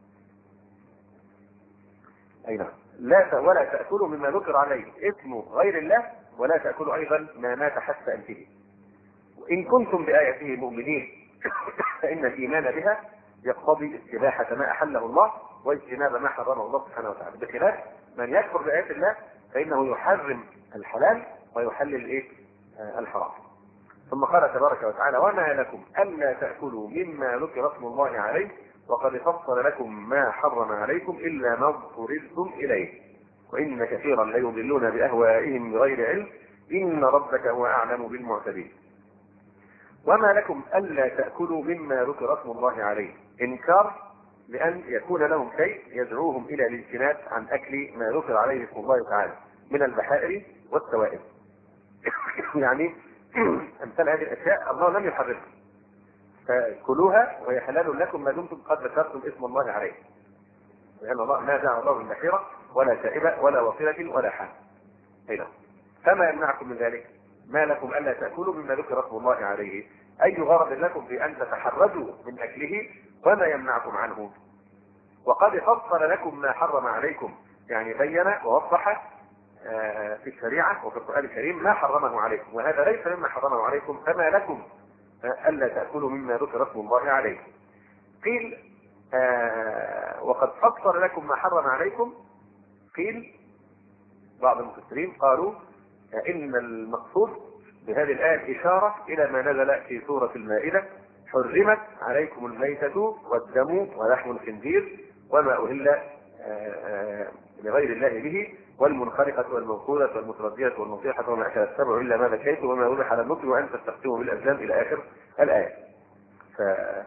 اي نعم. لا ولا تاكلوا مما ذكر عليه اسم غير الله، ولا تاكلوا ايضا ما مات حتى انتهي. وان كنتم باياته مؤمنين فان الايمان بها يقتضي استباحه ما احله الله واجتناب ما حرمه الله سبحانه وتعالى، بخلاف من يكفر بايات الله فانه يحرم الحلال ويحلل الايه؟ الحرام. ثم قال تبارك وتعالى: وما لكم الا تاكلوا مما ذكر اسم الله عليه وقد فصل لكم ما حرم عليكم الا ما اضطررتم اليه وان كثيرا ليضلون باهوائهم بغير علم ان ربك هو اعلم بالمعتدين. وما لكم الا تاكلوا مما ذكر اسم الله عليه، انكار لان يكون لهم شيء يدعوهم الى الامتناع عن اكل ما ذكر عليه اسم الله تعالى من البحائر والسوائل. يعني امثال هذه الاشياء الله لم يحرمها، فكلوها وهي حلال لكم ما دمتم قد ذكرتم اسم الله عليه، لان الله ما دعا الله بالبحيره ولا سائبه ولا وصيله ولا حام. هنا فما يمنعكم من ذلك؟ ما لكم الا تاكلوا مما ذكر اسم الله عليه، اي غرض لكم في ان تتحرجوا من اكله وما يمنعكم عنه؟ وقد فصل لكم ما حرم عليكم، يعني بين ووضح في الشريعه وفي القران الكريم ما حرمه عليكم، وهذا ليس مما حرمه عليكم، فما لكم الا تاكلوا مما ذكر اسم الله عليه. قيل آه وقد فصل لكم ما حرم عليكم، قيل بعض المفسرين قالوا ان المقصود بهذه الايه اشاره الى ما نزل في سوره المائده: حرمت عليكم الميتة والدم ولحم الخنزير وما اهل لغير الله به والمنخرقة والموقوذة والمتردية والنصيحة وما أكل السبع إلا ما ذكيتم وما ذبح على النصب وأن تستقسموا بالأزلام إلى آخر الآية. ف...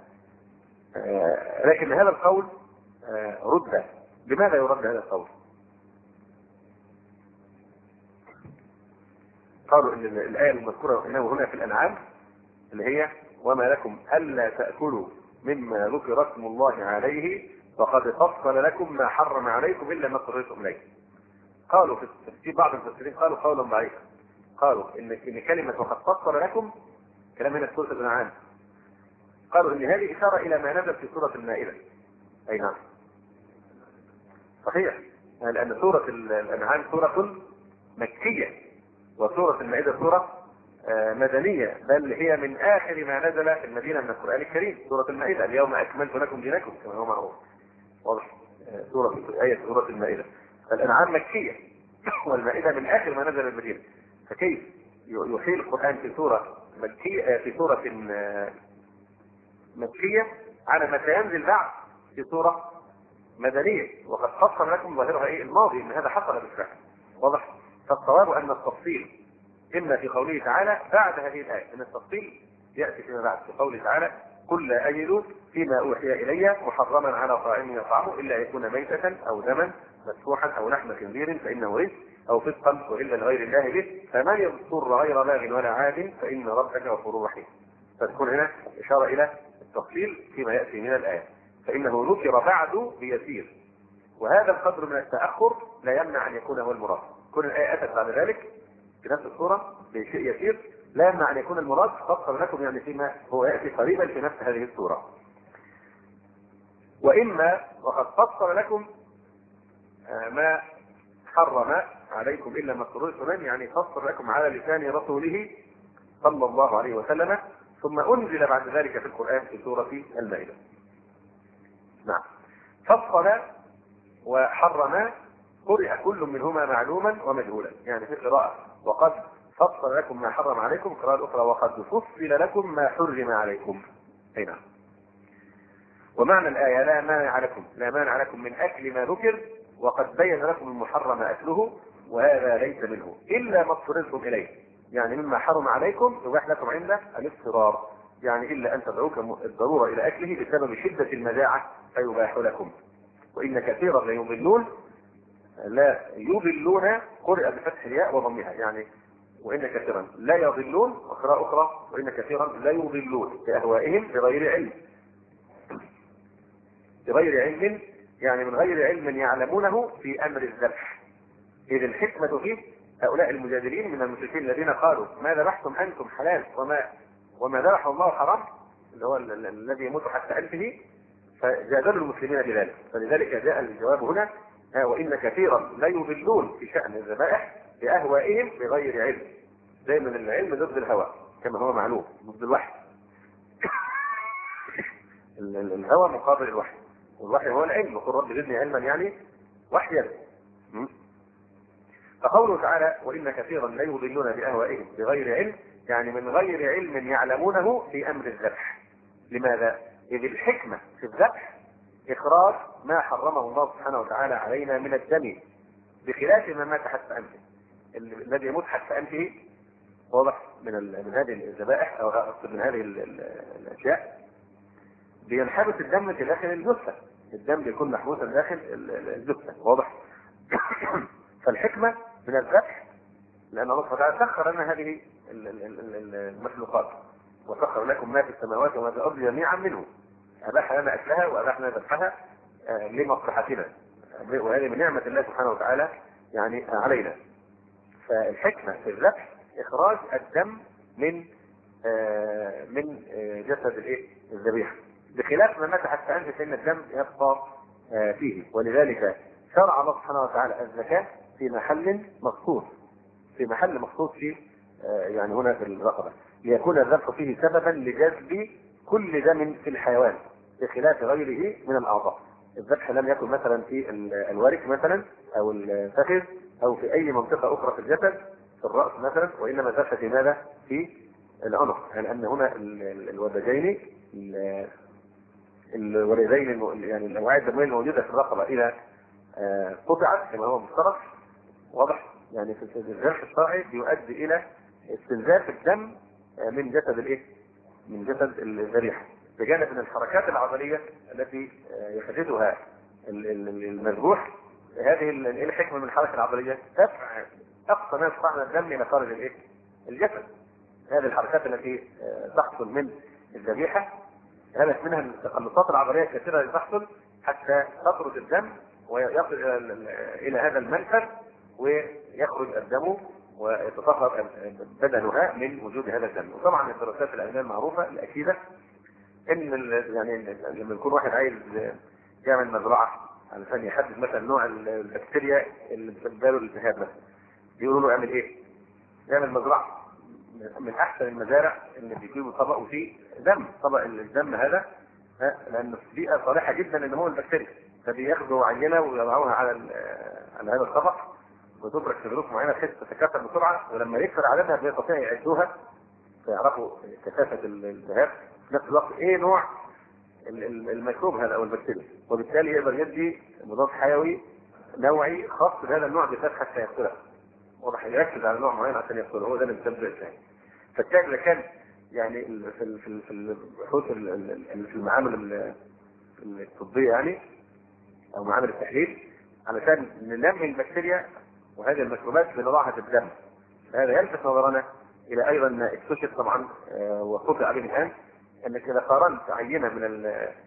لكن هذا القول رد. لماذا يرد هذا القول؟ قالوا ان الايه المذكوره انه هنا في الانعام اللي هي وما لكم الا تاكلوا مما ذكر اسم الله عليه وقد فصل لكم ما حرم عليكم الا ما اضطررتم اليه. قالوا في بعض المفسرين قالوا قولا ضعيفا، قالوا ان ان كلمه وقد فصل لكم كلام هنا في سوره الانعام، قالوا ان هذه اشاره الى ما نزل في سوره المائده. اي نعم صحيح، لان سوره الانعام سوره مكيه وسورة المائدة سورة مدنية، بل هي من آخر ما نزل في المدينة من القرآن الكريم. سورة المائدة اليوم أكملت لكم دينكم كما هو معروف. واضح؟ سورة آية سورة المائدة. الأنعام مكية والمائدة من آخر ما نزل في المدينة، فكيف يحيل القرآن في سورة مكية في سورة مكية على ما سينزل بعد في سورة مدنية وقد فصل لكم ظاهرها إيه الماضي إن هذا حصل بالفعل. واضح؟ فالصواب ان التفصيل اما في قوله تعالى بعد هذه الايه، ان التفصيل ياتي فيما بعد في قوله تعالى قل لا اجد فيما اوحي الي محرما على طاعم يطعمه الا يكون ميتة او دما مسفوحا او لحم خنزير فانه رزق او فسقا والا لغير الله به فمن يضطر غير باغ ولا عاد فان ربك غفور رحيم. فتكون هنا اشاره الى التفصيل فيما ياتي من الايه، فانه ذكر بعد بيسير، وهذا القدر من التاخر لا يمنع ان يكون هو المراد. كل الآية أتت بعد ذلك في نفس الصورة بشيء يسير لا يمنع أن يكون المراد فصل لكم يعني فيما هو يأتي قريبا في نفس هذه الصورة. وإما وقد فصل لكم ما حرم عليكم إلا ما اضطررتم إليه، يعني فصل لكم على لسان رسوله صلى الله عليه وسلم، ثم أنزل بعد ذلك في القرآن في سورة المائدة. نعم، فصل وحرم قرئ كل منهما معلوما ومجهولا، يعني في قراءة وقد فصل لكم ما حرم عليكم، قراءة أخرى وقد فصل لكم ما حرم عليكم. هنا ومعنى الآية لا مانع لكم لا مانع لكم من أكل ما ذكر وقد بين لكم المحرم أكله وهذا ليس منه إلا ما اضطررتم إليه، يعني مما حرم عليكم يباح لكم عند الاضطرار، يعني إلا أن تدعوكم الضرورة إلى أكله بسبب شدة المجاعة فيباح لكم. وإن كثيرا ليضلون، لا يضلون قرئ بفتح الياء وضمها، يعني وإن كثيرا لا يضلون، أخرى أخرى وإن كثيرا لا يضلون بأهوائهم بغير علم، بغير علم يعني من غير علم يعلمونه في أمر الذبح. إذ الحكمة فيه هؤلاء المجادلين من المشركين الذين قالوا ما ذبحتم أنتم حلال وما وما ذبح الله حرام، اللي هو الذي يموت حتى ألفه، فجادلوا المسلمين بذلك. فلذلك جاء الجواب هنا وإن كثيرا لا يضلون في شأن الذبائح بأهوائهم بغير علم. دائما العلم ضد الهوى كما هو معلوم، ضد الوحي. الهوى مقابل الوحي، والوحي هو العلم، وقل رب زدني علما يعني وحيا. فقوله تعالى وإن كثيرا لا يضلون بأهوائهم بغير علم، يعني من غير علم يعلمونه في أمر الذبح. لماذا؟ إذ الحكمة في الذبح إخراج ما حرمه الله سبحانه وتعالى علينا من الدم، بخلاف ما مات حتى أنفه. الذي يموت حتى أنفه واضح من من هذه الذبائح أو من هذه الأشياء بينحبس الدم في داخل الجثة، الدم بيكون محبوسا داخل الجثة، واضح. فالحكمة من الذبح لأن الله سبحانه وتعالى سخر لنا هذه المخلوقات، وسخر لكم ما في السماوات وما في الأرض جميعا منه، أباح لنا أكلها وأباح لنا ذبحها لمصلحتنا، وهذه من نعمة الله سبحانه وتعالى يعني علينا. فالحكمة في الذبح إخراج الدم من من جسد الايه الذبيحة، بخلاف ما مات حتى أنفه فإن الدم يبقى فيه. ولذلك شرع الله سبحانه وتعالى الزكاة في محل مخصوص، في محل مخصوص في يعني هنا في الرقبة، ليكون الذبح فيه سببا لجذب كل دم في الحيوان بخلاف غيره من الأعضاء. الذبح لم يكن مثلا في الورك مثلا أو الفخذ أو في أي منطقة أخرى في الجسد في الرأس مثلا، وإنما الذبح في ماذا؟ في العنق، لأن هنا الودجين الوردين يعني الأوعية الدموية الموجودة في الرقبة إذا قطعت كما هو مفترض، واضح يعني في الجرح الشرعي بيؤدي إلى استنزاف الدم من جسد الايه؟ من جسد الذبيحة، بجانب من الحركات العضلية التي يحدثها المذبوح. هذه الحكمة من الحركة العضلية دفع أقصى ما يستطيع من الدم إلى خارج الايه؟ الجسد. هذه الحركات التي تحصل من الذبيحة هدف منها التقلصات العضلية الكثيرة التي تحصل حتى تطرد الدم ويصل إلى هذا المنفذ ويخرج الدم ويتطهر بدنها من وجود هذا الدم. وطبعا الدراسات العلمية المعروفة الأكيدة إن يعني لما يكون واحد عايز يعمل مزرعة علشان يحدد مثلا نوع البكتيريا اللي بتسبب له الالتهاب مثلا، بيقولوا له اعمل ايه؟ يعمل مزرعة من أحسن المزارع اللي بيجيبوا طبق وفيه دم، طبق الدم هذا لأنه بيئة صالحة جدا لنمو البكتيريا، فبياخدوا عينة ويضعوها على على هذا الطبق وتترك في ظروف معينة بحيث تتكاثر بسرعة، ولما يكثر عددها بيستطيعوا يعدوها فيعرفوا كثافة الالتهاب في نفس الوقت ايه نوع الميكروب هذا او البكتيريا، وبالتالي يقدر يدي مضاد حيوي نوعي خاص بهذا النوع بالذات حتى يقتله. واضح يركز على نوع معين عشان يقتله، هو ده اللي بيسبب الالتهاب. فالتالي اذا كان يعني في في في البحوث اللي في المعامل الطبية يعني او معامل التحليل علشان ننمي البكتيريا وهذه الميكروبات بنضعها في الدم، هذا يلفت نظرنا الى ايضا اكتشف طبعا وقطع عليه الان انك اذا قارنت عينه من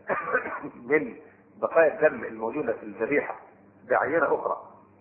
من بقايا الدم الموجوده في الذبيحه بعينه اخرى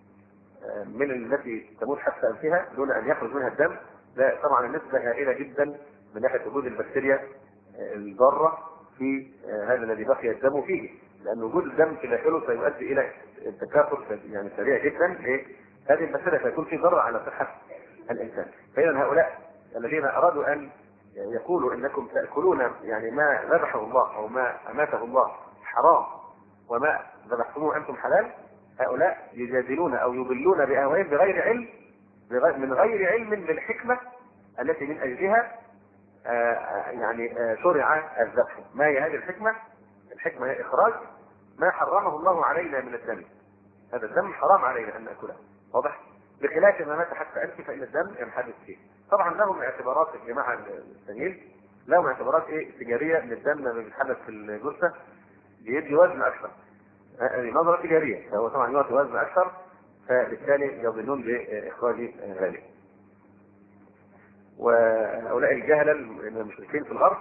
من التي تموت حتى انفها دون ان يخرج منها الدم، لا طبعا النسبه هائله جدا من ناحيه وجود البكتيريا الضاره في هذا الذي بقي الدم فيه، لان وجود الدم في داخله سيؤدي الى التكاثر يعني سريع جدا هذه البكتيريا، فيكون في ضرر على صحه الانسان. فاذا هؤلاء الذين ارادوا ان يقولوا انكم تاكلون يعني ما ذبحه الله او ما اماته الله حرام وما ذبحتموه انتم حلال، هؤلاء يجادلون او يضلون باهوائهم بغير علم، من غير علم بالحكمه التي من اجلها يعني شرع الذبح. ما هي هذه الحكمه؟ الحكمه هي اخراج ما حرمه الله علينا من الدم، هذا الدم حرام علينا ان ناكله، واضح؟ بخلاف ما مات حتى أنف فإن الدم ينحدث فيه. طبعا لهم اعتبارات الجماعة الثانيين، لهم اعتبارات ايه تجارية، ان الدم لما بيتحدث في الجثة بيدي وزن أكثر، هذه نظرة تجارية، فهو طبعا يعطي وزن أكثر، فبالتالي يظنون بإخراج ذلك. وهؤلاء الجهلة المشركين في الأرض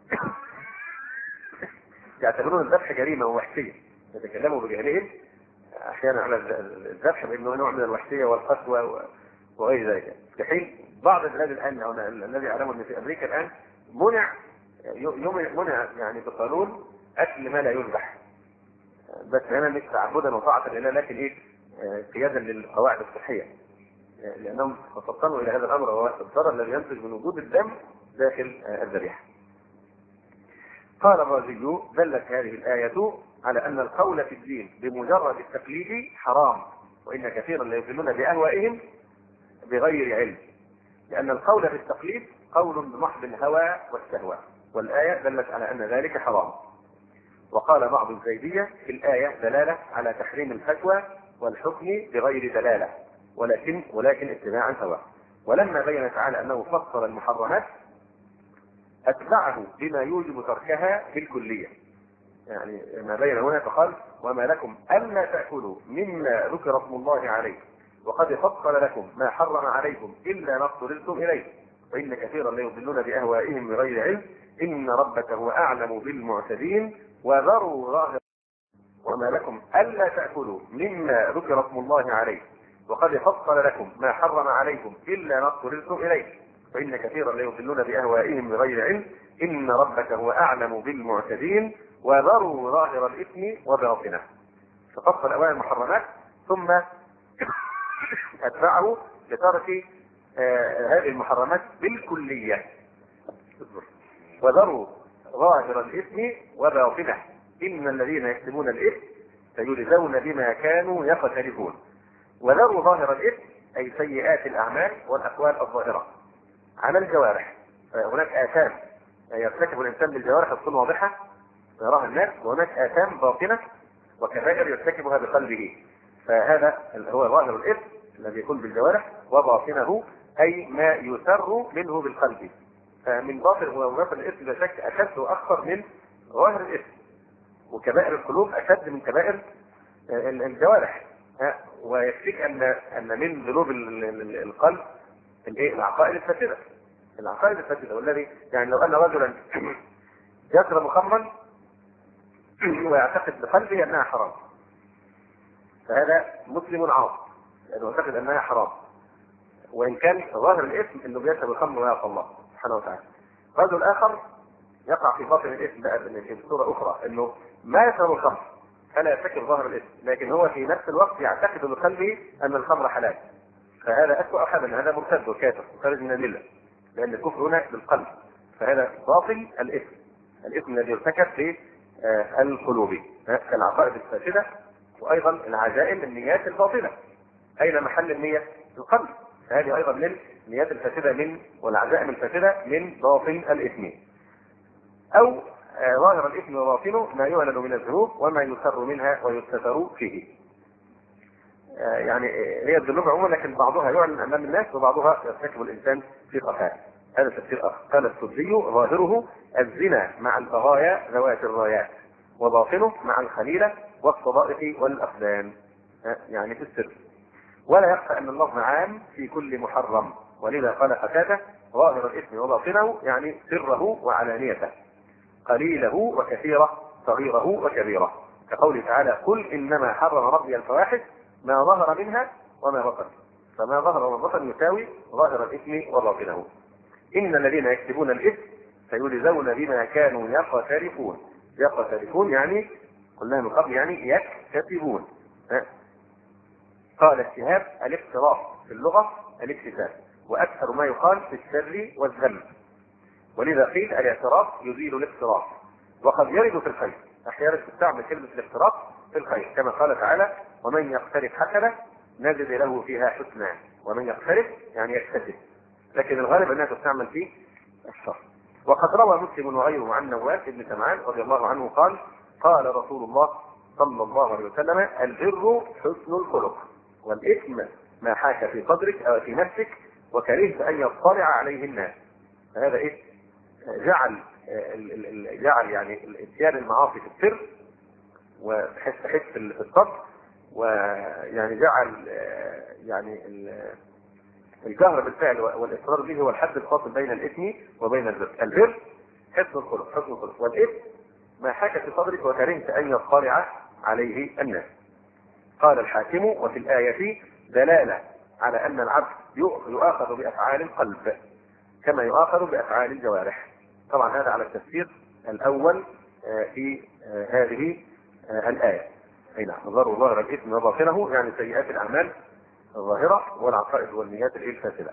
يعتبرون الذبح جريمة ووحشية، يتكلموا بجهلهم أحيانا على الذبح بأنه نوع من الوحشية والقسوة وغير ذلك، في حين بعض البلاد الآن أو الذي أعلمه أن في أمريكا الآن منع منع يعني بقانون أكل ما لا يذبح، بس هنا مش تعبدا وطاعة لله، لكن إيه قيادا للقواعد الصحية، لأنهم تفطنوا إلى هذا الأمر وهو الضرر الذي ينتج من وجود الدم داخل الذبيحة. قال الرازي: دلت هذه الآية على أن القول في الدين بمجرد التقليد حرام، وإن كثيرا لا يضلون بأهوائهم بغير علم، لأن القول في التقليد قول بمحض الهوى والشهوة، والآية دلت على أن ذلك حرام. وقال بعض الزيدية في الآية دلالة على تحريم الفتوى والحكم بغير دلالة، ولكن ولكن اتباع الهوى. ولما بين تعالى أنه فصل المحرمات أتبعه بما يوجب تركها بالكلية، يعني ما بين هنا فقال: وما لكم ألا تأكلوا مما ذكر اسم الله عليه وقد فصل لكم ما حرم عليكم إلا ما اضطررتم إليه، وإن كثيرا لا يضلون بأهوائهم بغير علم، إن ربك هو أعلم بالمعتدين وذروا ظاهر. وما لكم ألا تأكلوا مما ذكر اسم الله عليه وقد فصل لكم ما حرم عليكم إلا ما اضطررتم إليه، وإن كثيرا لا يضلون بأهوائهم بغير علم، إن ربك هو أعلم بالمعتدين وذروا ظاهر الإثم وباطنه. ففصل أوائل المحرمات ثم أتبعه لترك آه هذه المحرمات بالكلية. وذروا ظاهر الإثم وباطنه، إن الذين يكتمون الإثم سيجزون بما كانوا يقترفون. وذروا ظاهر الإثم أي سيئات الأعمال والأقوال الظاهرة على الجوارح. هناك آثام يرتكب الإنسان بالجوارح تكون واضحة يراها الناس، وهناك آثام باطنة وكبائر يرتكبها بقلبه، فهذا هو ظاهر الإثم الذي يكون بالجوارح، وباطنه أي ما يسر منه بالقلب. فمن باطن وباطن الإثم لا شك أشد وأخطر من ظاهر الإثم، وكبائر القلوب أشد من كبائر الجوارح. ويكفيك أن أن من ذنوب القلب الايه العقائد الفاسده، العقائد الفاسده والذي يعني لو ان رجلا يشرب خمرا ويعتقد بقلبه انها حرام، فهذا مسلم عاصي لانه يعتقد انها حرام، وان كان ظاهر الاثم انه بيشرب الخمر ويعصى الله سبحانه وتعالى. رجل اخر يقع في باطن الاثم بقى في صوره اخرى، انه ما يشرب الخمر فلا يرتكب ظاهر الاثم، لكن هو في نفس الوقت يعتقد بقلبه ان الخمر حلال، فهذا أسوأ حالا، هذا مرتد وكافر وخارج من الملة، لأن الكفر هنا بالقلب، فهذا باطل الإثم، الإثم الذي يرتكب في القلوب كالعقائد الفاسدة، وأيضا العزائم النيات الباطلة. أين محل النية؟ القلب، فهذه أيضا من النيات الفاسدة من والعزائم الفاسدة من باطن الإثم. أو ظاهر الإثم وباطنه ما يعلن من الذنوب وما يسر منها ويستتر فيه. يعني هي الذنوب عموما، لكن بعضها يعلن امام الناس وبعضها يرتكب الانسان في خفاء. هذا تفسير اخر. قال السدي: ظاهره الزنا مع البغايا ذوات الرايات، وباطنه مع الخليله والصدائق والاقدام، يعني في السر. ولا يخفى ان اللفظ عام في كل محرم، ولذا قال قتاده: ظاهر الاثم وباطنه يعني سره وعلانيته، قليله وكثيره، صغيره وكبيره، كقوله تعالى: قل انما حرم ربي الفواحش ما ظهر منها وما بطن، فما ظهر وما بطن يساوي ظاهر الاثم وباطنه. ان الذين يكتبون الاثم سيجزون بما كانوا يقترفون. يقترفون يعني قلنا من قبل يعني يكتسبون. قال الشهاب: الاقتراف في اللغه الاكتساب، واكثر ما يقال في الشر والذم، ولذا قيل الاعتراف يزيل الاقتراف. وقد يرد في الخير، احيانا تستعمل كلمه الاقتراف في الخير، كما قال تعالى: ومن يقترف حسنة نجد له فيها حسنا. ومن يقترف يعني يكتسب، لكن الغالب انها تستعمل في الشر. وقد روى مسلم وغيره عن نواس بن سمعان رضي الله عنه قال: قال رسول الله صلى الله عليه وسلم: البر حسن الخلق، والاثم ما حاك في صدرك أو في نفسك وكرهت أن يطلع عليه الناس. فهذا إيه؟ جعل جعل يعني الاتيان المعاصي في السر وحس حس في الصدر، ويعني جعل يعني الجهر بالفعل والاصرار به هو الحد الفاصل بين الاثم وبين البر. البر حسن الخلق، حسن الخلق، والاثم ما حاك في صدرك وكرهت ان يطلع عليه الناس. قال الحاكم: وفي الآية دلالة على أن العبد يؤاخذ بأفعال القلب كما يؤاخذ بأفعال الجوارح. طبعا هذا على التفسير الأول في هذه الآية. أي نعم، ضرر ظاهر الإثم وباطنه، يعني سيئات الأعمال الظاهرة والعقائد والنيات الفاسدة.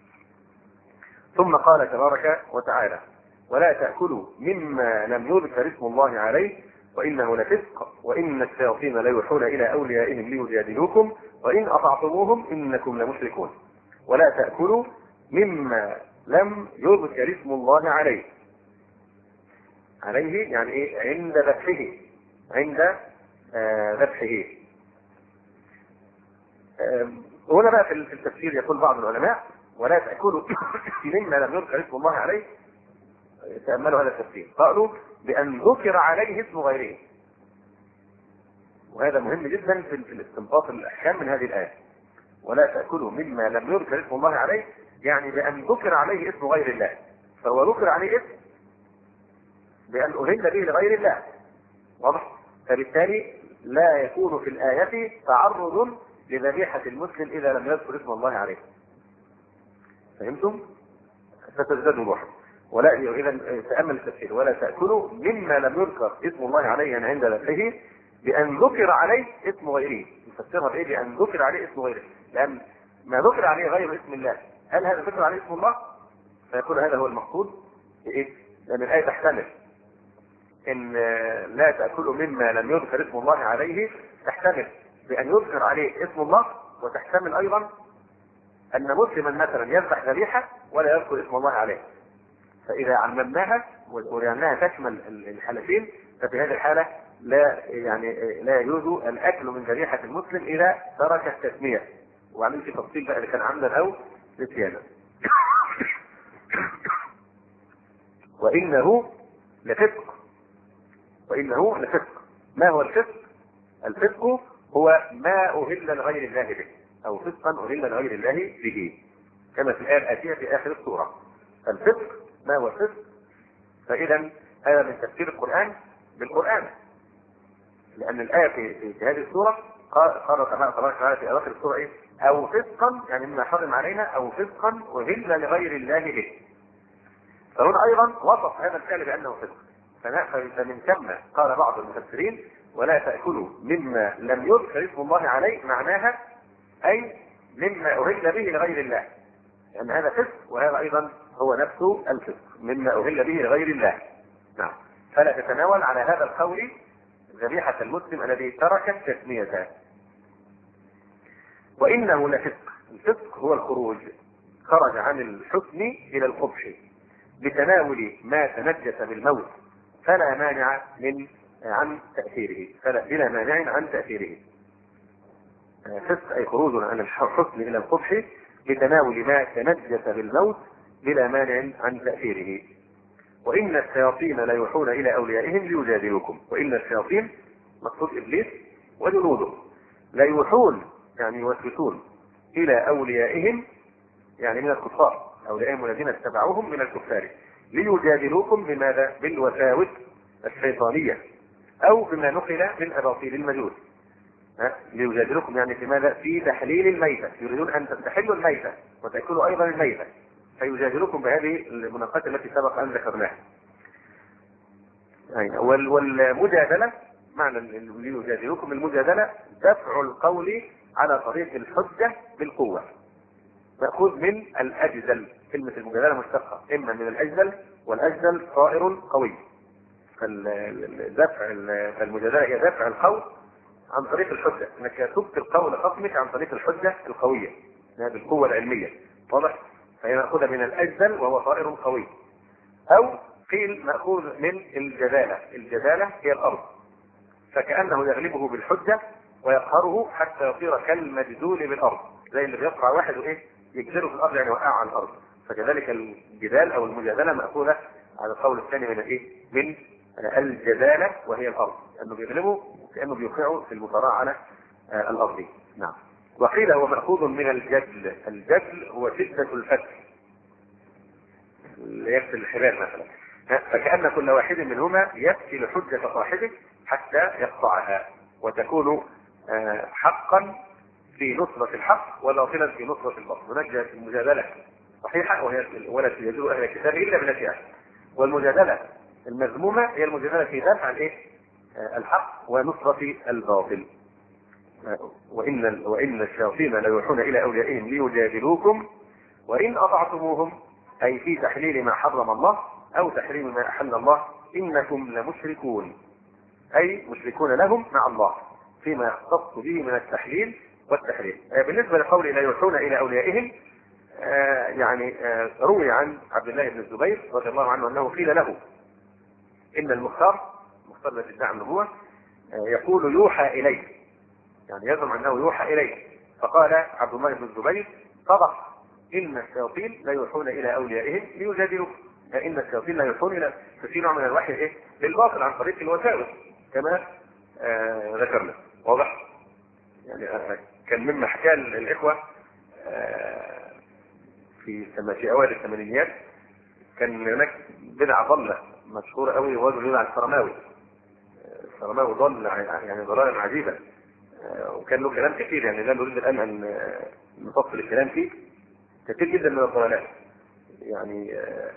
ثم قال تبارك وتعالى: ولا تأكلوا مما لم يذكر اسم الله عليه وإنه لفسق وإن الشياطين ليوحون إلى أوليائهم ليجادلوكم وإن أطعتموهم إنكم لمشركون. ولا تأكلوا مما لم يذكر اسم الله عليه. عليه يعني إيه؟ عند ذبحه، عند ذبحه. آه هنا بقى في التفسير يقول بعض العلماء: ولا تأكلوا مما لم يذكر اسم الله عليه. تأملوا هذا التفسير، قالوا بأن ذكر عليه اسم غيره، وهذا مهم جدا في الاستنباط الأحكام من هذه الآية. ولا تأكلوا مما لم يذكر اسم الله عليه، يعني بأن ذكر عليه اسم غير الله، فهو ذكر عليه اسم بأن أهل به لغير الله، واضح؟ فبالتالي لا يكون في الآية تعرض لذبيحة المسلم إذا لم يذكر اسم الله عليه. فهمتم؟ فتزدادوا روحا. ولا إذا تأمل التفسير: ولا تأكلوا مما لم يذكر اسم الله عليه يعني عند ذبحه بأن ذكر عليه اسم غيره. نفسرها بإيه؟ بأن ذكر عليه اسم غيره، لأن ما ذكر عليه غير اسم الله، هل هذا ذكر عليه اسم الله؟ فيكون هذا هو المقصود بإيه؟ لأن الآية تحتمل إن لا تأكلوا مما لم يذكر اسم الله عليه، تحتمل بأن يذكر عليه اسم الله، وتحتمل أيضا أن مسلما مثلا يذبح ذبيحة ولا يذكر اسم الله عليه. فإذا عممناها وجعلناها تشمل الحالتين، ففي هذه الحالة لا يعني لا يجوز الأكل من ذبيحة المسلم إذا ترك التسمية. وعمل في تفصيل بقى إذا كان عمدا أو نسيانا. وإنه لفسق، وإنه لفسق. ما هو الفسق؟ الفسق هو ما أهل لغير الله به، أو فسقا أهل لغير الله به، كما في الآية الآتية في آخر السورة. الفسق ما هو الفسق؟ فإذا هذا من تفسير القرآن بالقرآن، لأن الآية في, في هذه السورة قال تبارك وتعالى في أواخر السورة إيه؟ أو فسقا، يعني مما حرم علينا، أو فسقا أهل لغير الله به. فهنا أيضا وصف هذا الفعل بأنه فسق. فمن ثم قال بعض المفسرين: ولا تأكلوا مما لم يذكر اسم الله عليه، معناها أي مما أهل به لغير الله، لأن هذا فسق، وهذا أيضا هو نفسه الفسق، مما أهل به لغير الله. نعم. فلا تتناول على هذا القول ذبيحة المسلم الذي ترك التسمية. وإنه لفسق. الفسق هو الخروج، خرج عن الحسن إلى القبح بتناول ما تنجس بالموت، فلا مانع من عن تأثيره، فلا بلا مانع عن تأثيره. فسق أي خروج عن الحسن إلى القبح بتناول ما تنجس بالموت بلا مانع عن تأثيره. وإن الشياطين لا يوحون إلى أوليائهم ليجادلوكم. وإن الشياطين مقصود إبليس وجنوده، لا يوحون يعني يوسوسون إلى أوليائهم يعني من الكفار، أوليائهم الذين اتبعوهم من الكفار، ليجادلوكم بماذا؟ بالوساوس الشيطانية، أو بما نقل من أباطيل المجوس. ليجادلوكم يعني في ماذا؟ في تحليل الميتة، يريدون أن تستحلوا الميتة وتأكلوا أيضا الميتة، فيجادلوكم بهذه المناقشات التي سبق أن ذكرناها. والمجادلة معنى ليجادلوكم، المجادلة دفع القول على طريق الحجة بالقوة، مأخوذ من الأجزل. كلمة المجادلة مشتقة إما من الأجزل، والأجزل طائر قوي. فالدفع المجادلة هي دفع القول عن طريق الحجة، انك تبطل قول خصمك عن طريق الحجة القوية بالقوة العلمية، واضح؟ فهي مأخوذة من الأجزل وهو طائر قوي، أو قيل مأخوذ من الجدالة. الجدالة هي الأرض، فكأنه يغلبه بالحجة ويقهره حتى يصير كالمجدول بالأرض، زي اللي بيقطع واحد وايه يجزره في الارض يعني يوقعه على الارض. فكذلك الجدال او المجادله ماخوذه على القول الثاني من الايه؟ من الجداله وهي الارض، انه بيغلبه كانه بيوقعه في المصارعه على الارض. نعم. وقيل هو ماخوذ من الجدل، الجدل هو شده الفتح يكسر الحبال مثلا، فكأن كل واحد منهما يكسل حجة صاحبه حتى يقطعها وتكون حقا في نصرة الحق وباطلا في نصرة الباطل. هناك المجادلة صحيحة وهي ولا يجوز أهل الكتاب إلا بالتي أحسن، والمجادلة المذمومة هي المجادلة في دفع الايه؟ الحق ونصرة الباطل. وإن وإن الشياطين ليوحون إلى أوليائهم ليجادلوكم وإن أطعتموهم، أي في تحليل ما حرم الله أو تحريم ما أحل الله، إنكم لمشركون، أي مشركون لهم مع الله فيما يختص به من التحليل والتحريم. بالنسبة لقول لا يوحون إلى أوليائهم، آه يعني آه روي عن عبد الله بن الزبير رضي الله عنه أنه قيل له إن المختار المختار الذي ادعى النبوة آه يقول يوحى إليه، يعني يزعم أنه يوحى إليه. فقال عبد الله بن الزبير صدق، إن الشياطين لا يوحون إلى أوليائهم ليجادلوا، فإن الشياطين لا يوحون إلى في نوع من الوحي إيه؟ بالباطل عن طريق الوساوس كما آه ذكرنا. واضح؟ يعني آه كان مما حكى الإخوة آه في في أوائل الثمانينيات كان هناك بدعة ضالة مشهورة قوي وهو يقول على السرماوي. السرماوي ضل يعني ضلال عجيبة، آه وكان له كلام كثير، يعني لا نريد الآن أن نفصل الكلام فيه، كثير جدا من الضلالات. يعني آه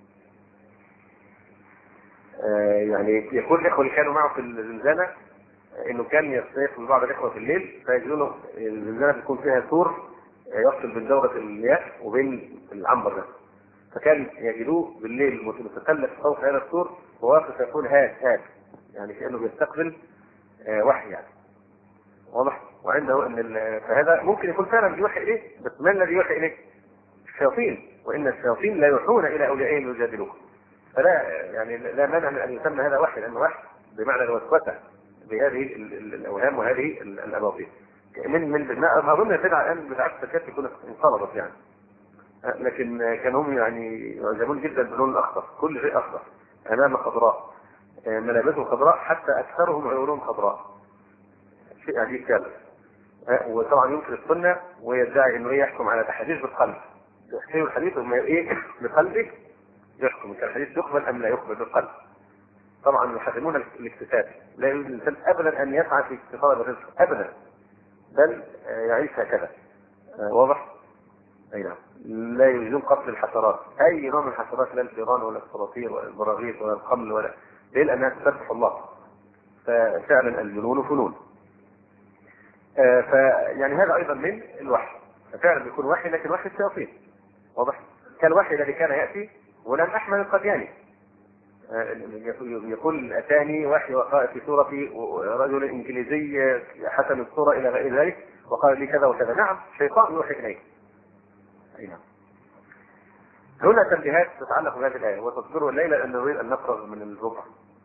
آه يعني يقول الاخوه اللي كانوا معه في الزنزانه آه انه كان يستيقظ بعض الاخوه في الليل فيجدوا له الزنزانه بيكون فيها سور آه يفصل بين دوره المياه وبين العنبر ده، فكان يجدوه بالليل متسلق فوق هذا السور وواقف يقول هات هات، يعني كانه بيستقبل آه وحي يعني. واضح؟ وعنده ان فهذا ممكن يكون فعلا بيوحي اليه، بس ما الذي يوحي اليه؟ الشياطين، وان الشياطين لا يوحون الى اوليائهم يجادلوكم. فلا يعني لا مانع من ان يسمى هذا وحي، لانه وحي بمعنى الوسوسه بهذه الاوهام وهذه الاباطيل. من من ما اظن البدعه الان بدعات تكاد تكون انقرضت يعني، لكن كانوا هم يعني يعجبون جدا باللون الاخضر، كل شيء اخضر، امام خضراء، ملابسهم خضراء، حتى اكثرهم عيونهم خضراء، شيء عجيب كذا. وطبعا ينكر السنه ويدعي انه يحكم على احاديث بالقلب، يحكي الحديث وما ايه بقلبه يحكم كان الحديث يقبل ام لا يقبل بالقلب. طبعا يحرمون الاكتساب، لا يريد الانسان ابدا ان يسعى في اكتساب الرزق ابدا، بل يعيش هكذا. واضح؟ اي نعم. لا يريدون قتل الحشرات، اي نوع من الحشرات، لا الفيران ولا الصراصير ولا البراغيث ولا القمل ولا، ليه؟ لانها تسبح الله، ففعلا الجنون فنون. آه فيعني هذا ايضا من الوحي، ففعلا بيكون وحي لكن وحي الشياطين. واضح؟ كالوحي الذي كان ياتي غلام احمد القدياني آه يقول اتاني وحي وقال في سوره رجل انجليزي حسن الصوره الى غير ذلك وقال لي كذا وكذا. نعم، شيطان يوحي اليه. اي نعم. هنا تنبيهات تتعلق بهذه الايه وتصدر الليله لان نريد ان نفرغ من الربع.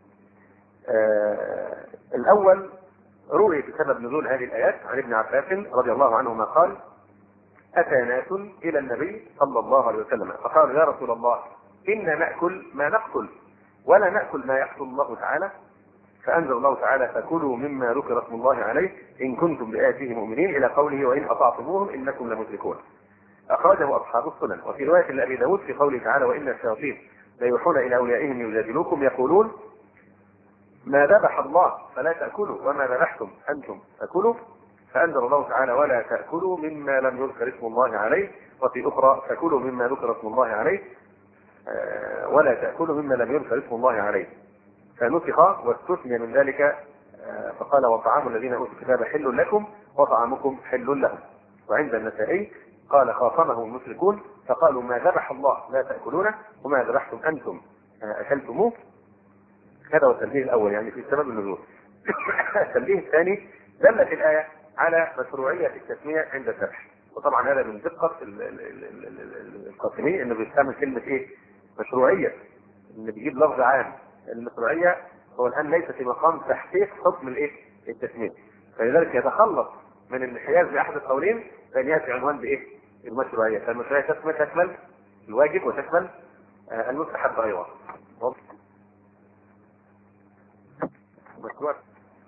آه الاول روي بسبب نزول هذه الآيات عن ابن عباس رضي الله عنهما قال: أتى ناس إلى النبي صلى الله عليه وسلم فقال: يا رسول الله، إنا نأكل ما نقتل ولا نأكل ما يقتل الله تعالى، فأنزل الله تعالى: فكلوا مما ذكر اسم الله عليه إن كنتم بآياته مؤمنين، إلى قوله: وإن أطعتموهم إنكم لمشركون. أخرجه أصحاب السنن. وفي رواية لأبي داود في قوله تعالى: وإن الشياطين ليوحون إلى أوليائهم يجادلوكم يقولون ما ذبح الله فلا تأكلوا وما ذبحتم أنتم تأكلوا، فأنزل الله تعالى: ولا تأكلوا مما لم يذكر اسم الله عليه. وفي أخرى: تأكلوا مما ذكر اسم الله عليه آه ولا تأكلوا مما لم يذكر اسم الله عليه، فنسخ واستثني من ذلك آه فقال: وطعام الذين أوتوا الكتاب حل لكم وطعامكم حل لهم. وعند النسائي قال: خاصمه المشركون فقالوا: ما ذبح الله لا تأكلونه وما ذبحتم أنتم آه أكلتموه. هذا هو التنبيه الاول يعني في سبب النزول. التنبيه الثاني: دلت الايه على مشروعيه التسميه عند الذبح، وطبعا هذا من دقه القاسمي انه بيستعمل كلمه ايه؟ مشروعيه، انه بيجيب لفظ عام. المشروعيه هو الان ليس في مقام تحقيق حكم الايه؟ التسميه، فلذلك يتخلص من الانحياز لاحد القولين لان ياتي عنوان بايه؟ المشروعيه، فالمشروعيه تشمل الواجب وتشمل المستحب ايضا. مشروع.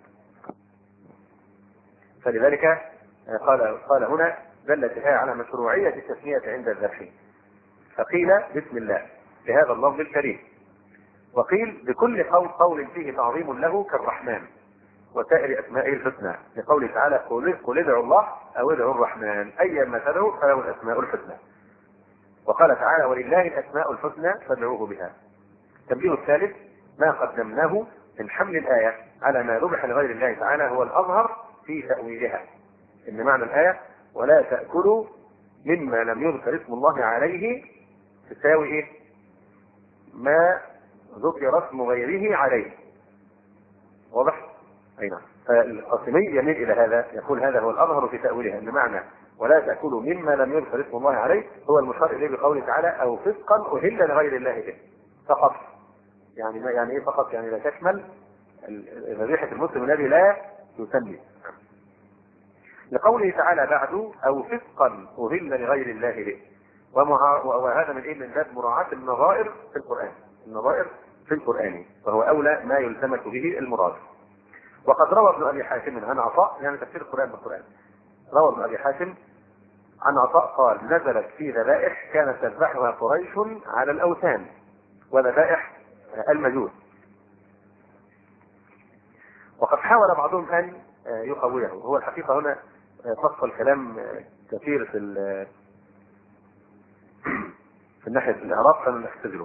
فلذلك قال قال هنا دلت الآية على مشروعية التسمية عند الذبح، فقيل بسم الله بهذا اللفظ الكريم، وقيل بكل قول قول فيه تعظيم له كالرحمن وسائر أسمائه الحسنى، لقوله تعالى قل ادعوا الله أو ادعوا الرحمن أيما تدعوا فله الأسماء الحسنى. وقال تعالى ولله الأسماء الحسنى فادعوه بها. التنبيه الثالث ما قدمناه من حمل الآية على ما ذبح لغير الله تعالى هو الأظهر في تأويلها، إن معنى الآية ولا تأكلوا مما لم يذكر اسم الله عليه تساوي إيه؟ ما ذكر اسم غيره عليه. واضح؟ أي نعم. فالقاسمي يميل إلى هذا، يقول هذا هو الأظهر في تأويلها، إن معنى ولا تأكلوا مما لم يذكر اسم الله عليه هو المشار إليه بقوله تعالى أو فسقا أهل لغير الله به فقط. يعني ما يعني إيه فقط؟ يعني لا تشمل ذبيحة المسلم الذي لا يسمي. لقوله تعالى بعد أو فسقا أهل لغير الله به، وهذا من إيه؟ من باب مراعاة النظائر في القرآن، النظائر في القرآن، فهو أولى ما يلتمس به المراد. وقد روى ابن أبي حاتم عن عطاء، يعني تفسير القرآن بالقرآن، روى ابن أبي حاتم عن عطاء قال نزلت في ذبائح كانت تذبحها قريش على الأوثان وذبائح المجوس. وقد حاول بعضهم أن يقويه، هو الحقيقة هنا فصل الكلام كثير في في ناحية الإعراب فنختزله.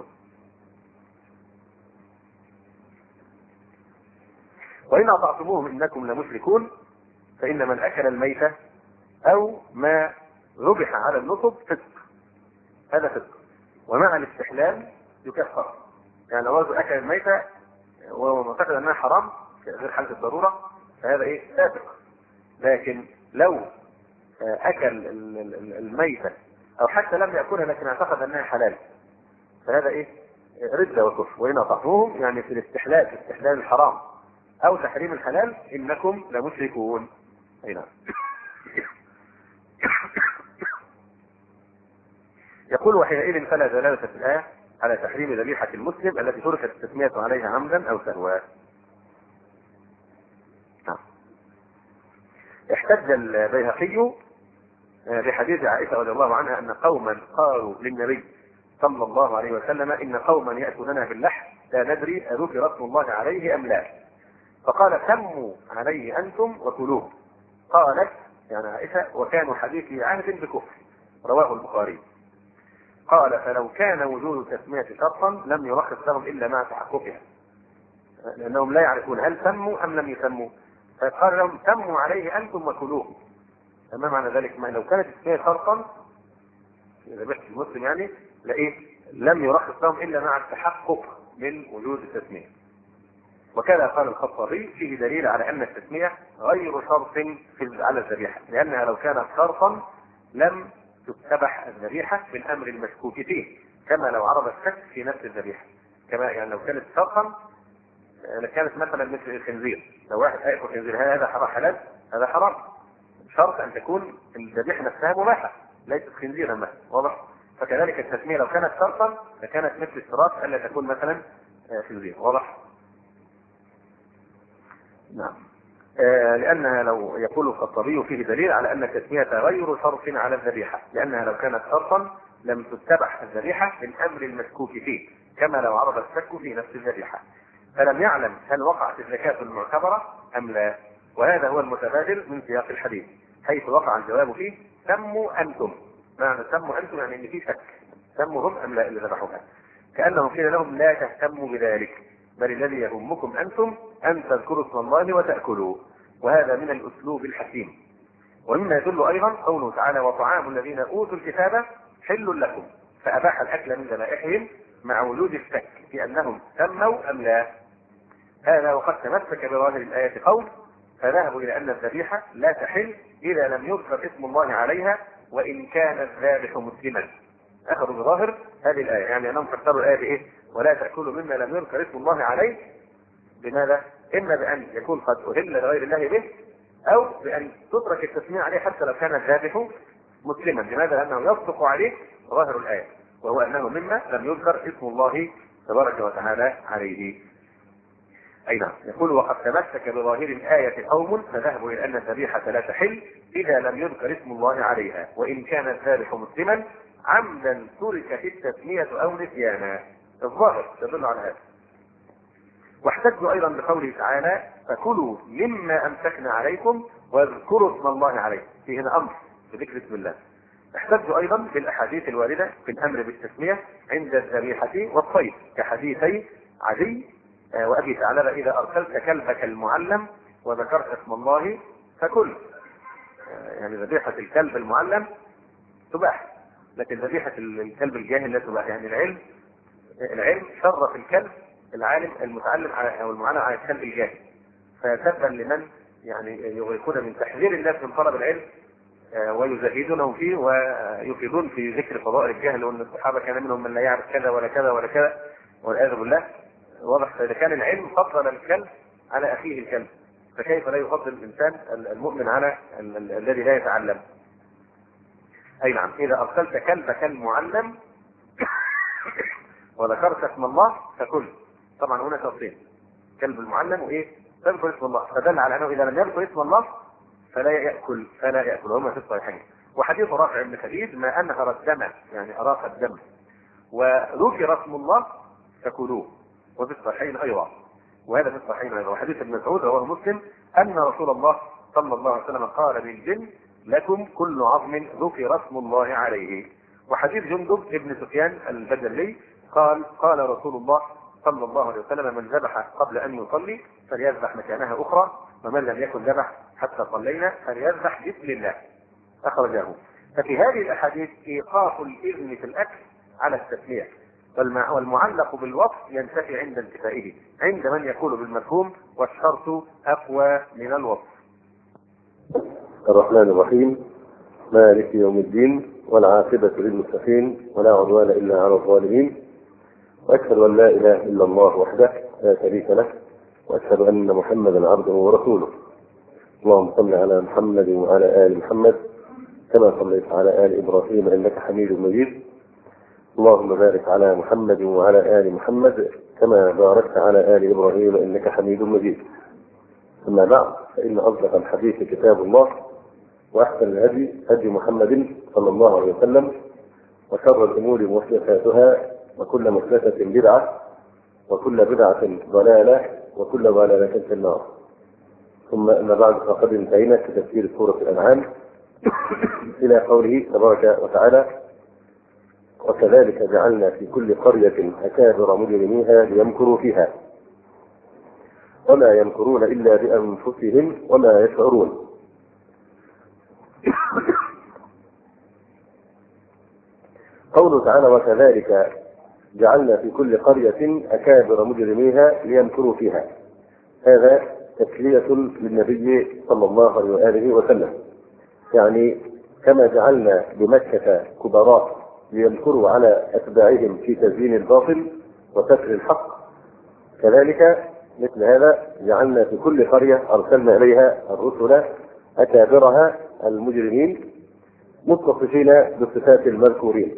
وإن أطعتموهم إنكم لمشركون فإن من أكل الميتة أو ما ذبح على النصب فسق، هذا فسق، ومع الاستحلال يكفر. يعني لو أكل الميتة وهو معتقد أنها حرام غير حالة الضرورة فهذا إيه؟ فاسق. لكن لو أكل الميتة أو حتى لم يأكلها لكن اعتقد أنها حلال فهذا إيه؟ ردة وكفر. وإن أطعتموهم يعني في الاستحلال، في استحلال الحرام أو تحريم الحلال إنكم لمشركون. أي نعم. يقول وحينئذ فلا دلالة في الآية على تحريم ذبيحة المسلم التي تركت التسمية عليها عمدا أو سهوا. احتج البيهقي بحديث عائشة رضي الله عنها أن قوما قالوا للنبي صلى الله عليه وسلم إن قوما يأكلنا باللحم لا ندري أذكر اسم الله عليه أم لا، فقال سموا عليه أنتم وكلوه. قالت يعني عائشة وكانوا حديثي عهد بكفر، رواه البخاري. قال فلو كان وجود تسمية شرطا لم يرخص لهم إلا مع تحققها، لأنهم لا يعرفون هل سموا أم لم يسموا، فقال لهم سموا عليه أنتم وكلوه. ما معنى ذلك؟ ما لو كانت التسمية شرطا ذبيحة المسلم يعني لإيه؟ لم يرخص لهم إلا مع التحقق من وجود التسمية. وكذا قال الخطابي فيه دليل على أن التسمية غير شرط في على الذبيحة، لأنها لو كانت شرطا لم تتبح الذبيحة من أمر المشكوك فيه، كما لو عرض الشك في نفس الذبيحة. كما يعني لو كانت شرطا كانت مثلا مثل الخنزير، لو واحد هياكل خنزير هذا حرام حلال؟ هذا حرام، شرط أن تكون الذبيحة نفسها مباحة ليست خنزيرا مثلا. واضح؟ فكذلك التسمية لو كانت شرطا لكانت مثل الشراط ألا تكون مثلا خنزير. واضح؟ نعم. آه لأنها لو يقول الخطابي فيه دليل على أن التسمية غير شرط على الذبيحة، لأنها لو كانت شرطا لم تتبح الذبيحة من أمر المشكوك فيه، كما لو عرض الشك في نفس الذبيحة، فلم يعلم هل وقعت الزكاة المعتبرة أم لا. وهذا هو المتبادر من سياق الحديث، حيث وقع الجواب فيه سموا أنتم. معنى سموا أنتم يعني إن في شك، سموا هم أم لا اللي ذبحوها، كأنهم قيل لهم لا تهتموا بذلك بل الذي يهمكم أنتم أن تذكروا اسم الله وتأكلوا. وهذا من الأسلوب الحكيم. ومما يدل أيضا قوله تعالى وطعام الذين أوتوا الكتاب حل لكم، فأباح الأكل من ذبائحهم مع وجود الشك في أنهم سموا أم لا. هذا وقد تمسك بظاهر الآية قول فذهبوا إلى أن الذبيحة لا تحل إذا لم يذكر اسم الله عليها وإن كان الذابح مسلما. أخذوا بظاهر هذه الآية، يعني أنهم فسروا الآية بإيه؟ ولا تأكلوا مما لم يذكر اسم الله عليه. بماذا؟ إما بأن يكون قد أهل لغير الله به، أو بأن تترك التسمية عليه حتى لو كان الذابح مسلما. لماذا؟ لأنه يصدق عليه ظاهر الآية، وهو أنه مما لم يذكر اسم الله تبارك وتعالى عليه. أي نعم. يقول وقد تمسك بظاهر الآية قوم فذهبوا إلى أن الذبيحة لا تحل إذا لم يذكر اسم الله عليها، وإن كان الذابح مسلما عمدا تركت التسمية أو نسيانا. الظاهر يدل على هذا. واحتجوا أيضا بقوله تعالى فكلوا مما أمسكنا عليكم واذكروا اسم الله عليه. في هنا أمر بذكر اسم الله. احتجوا أيضا بالأحاديث الواردة في الأمر بالتسمية عند الذبيحة والصيد كحديثي عدي وأبي ثعلبة إذا أرسلت كلبك المعلم وذكرت اسم الله فكل. يعني ذبيحة الكلب المعلم تباح، لكن ذبيحة الكلب الجاهل لا تباح. يعني العلم العلم شرف الكلب العالم المتعلم أو المعلم على الكلب الجاهل، فسبا لمن يعني يغرقون من تحذير الناس من طلب العلم ويزهدونهم فيه ويفيدون في ذكر فضائل الجهل، وأن الصحابة كان منهم من لا يعرف كذا ولا كذا ولا كذا والعياذ بالله. واضح. إذا كان العلم فضل الكلب على أخيه الكلب، فكيف لا يفضل الإنسان المؤمن على الذي لا يتعلم؟ أي نعم. إذا أرسلت كلبك المعلم وذكرت اسم الله فكل. طبعا هنا تفصيل كلب المعلم وإيه؟ تذكر اسم الله، فدل على أنه إذا لم يذكر اسم الله فلا يأكل فلا يأكل. هما في الصحيحين. وحديث رافع بن خديج ما أنهر الدم يعني أراق الدم وذكر اسم الله فكلوه، وفي الصحيحين أيضا. وهذا في الصحيحين أيضا. وحديث ابن مسعود رواه مسلم أن رسول الله صلى الله عليه وسلم قال للجن لكم كل عظم ذكر اسم الله عليه. وحديث جندب ابن سفيان البجلي قال قال رسول الله صلى الله عليه وسلم من ذبح قبل أن يصلي فليذبح مكانها أخرى، ومن لم يكن ذبح حتى صلينا فليذبح باسم الله. أخرجه. ففي هذه الأحاديث إيقاف الإذن في الأكل على التسمية، والمعلق بالوصف ينتفي عند انتفائه عند من يقول بالمفهوم والشرط أقوى من الوصف. الرحمن الرحيم مالك يوم الدين والعاقبة للمتقين ولا عدوان إلا على الظالمين، وأشهد أن لا إله إلا الله وحده لا شريك له، وأشهد أن محمدا عبده ورسوله. اللهم صل على محمد وعلى آل محمد كما صليت على آل إبراهيم إنك حميد مجيد. اللهم بارك على محمد وعلى آل محمد كما باركت على آل إبراهيم إنك حميد مجيد. أما بعد، فإن أصدق الحديث كتاب الله، وأحسن الهدي هدي محمد صلى الله عليه وسلم، وشر الأمور محدثاتها، وكل محدثة بدعة، وكل بدعة ضلالة، وكل ضلالة في النار. ثم أما بعد، فقد انتهينا في تفسير سورة الأنعام إلى قوله تبارك وتعالى وكذلك جعلنا في كل قرية أكابر مجرميها ليمكروا فيها وما يمكرون إلا بأنفسهم وما يشعرون. قوله تعالى وكذلك جعلنا في كل قرية أكابر مجرميها ليمكروا فيها، هذا تسلية للنبي صلى الله عليه وآله وسلم. يعني كما جعلنا بمكة كبراء ليمكروا على أتباعهم في تزيين الباطل وكسر الحق، كذلك مثل هذا جعلنا في كل قرية أرسلنا إليها الرسل أكابرها المجرمين متصفين بصفات المذكورين،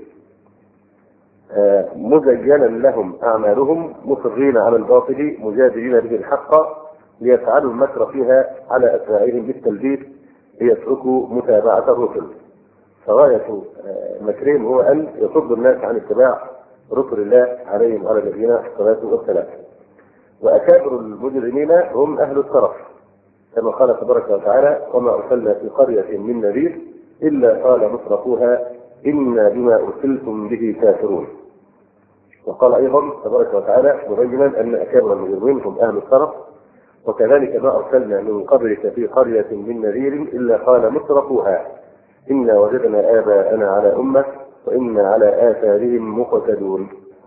مزينا لهم أعمالهم مصرين على الباطل مجادلين به الحق ليفعلوا المكر فيها على أتباعهم بالتلبيس ليتركوا متابعة الرسل. فغاية مكرهم هو أن يصد الناس عن اتباع رسل الله عليهم وعلى نبينا الصلاة والسلام. وأكابر المجرمين هم أهل الترف، كما قال تبارك وتعالى وما أرسلنا في قرية من نذير إلا قال مترفوها إنا بما أرسلتم به كافرون. وقال أيضا تبارك وتعالى مبينا أن أكابر المجرمين هم أهل الترف وكذلك ما أرسلنا من قبلك في قرية من نذير إلا قال مترفوها إنا وجدنا آباءنا على أمة وإنا على آثارهم مقتدون.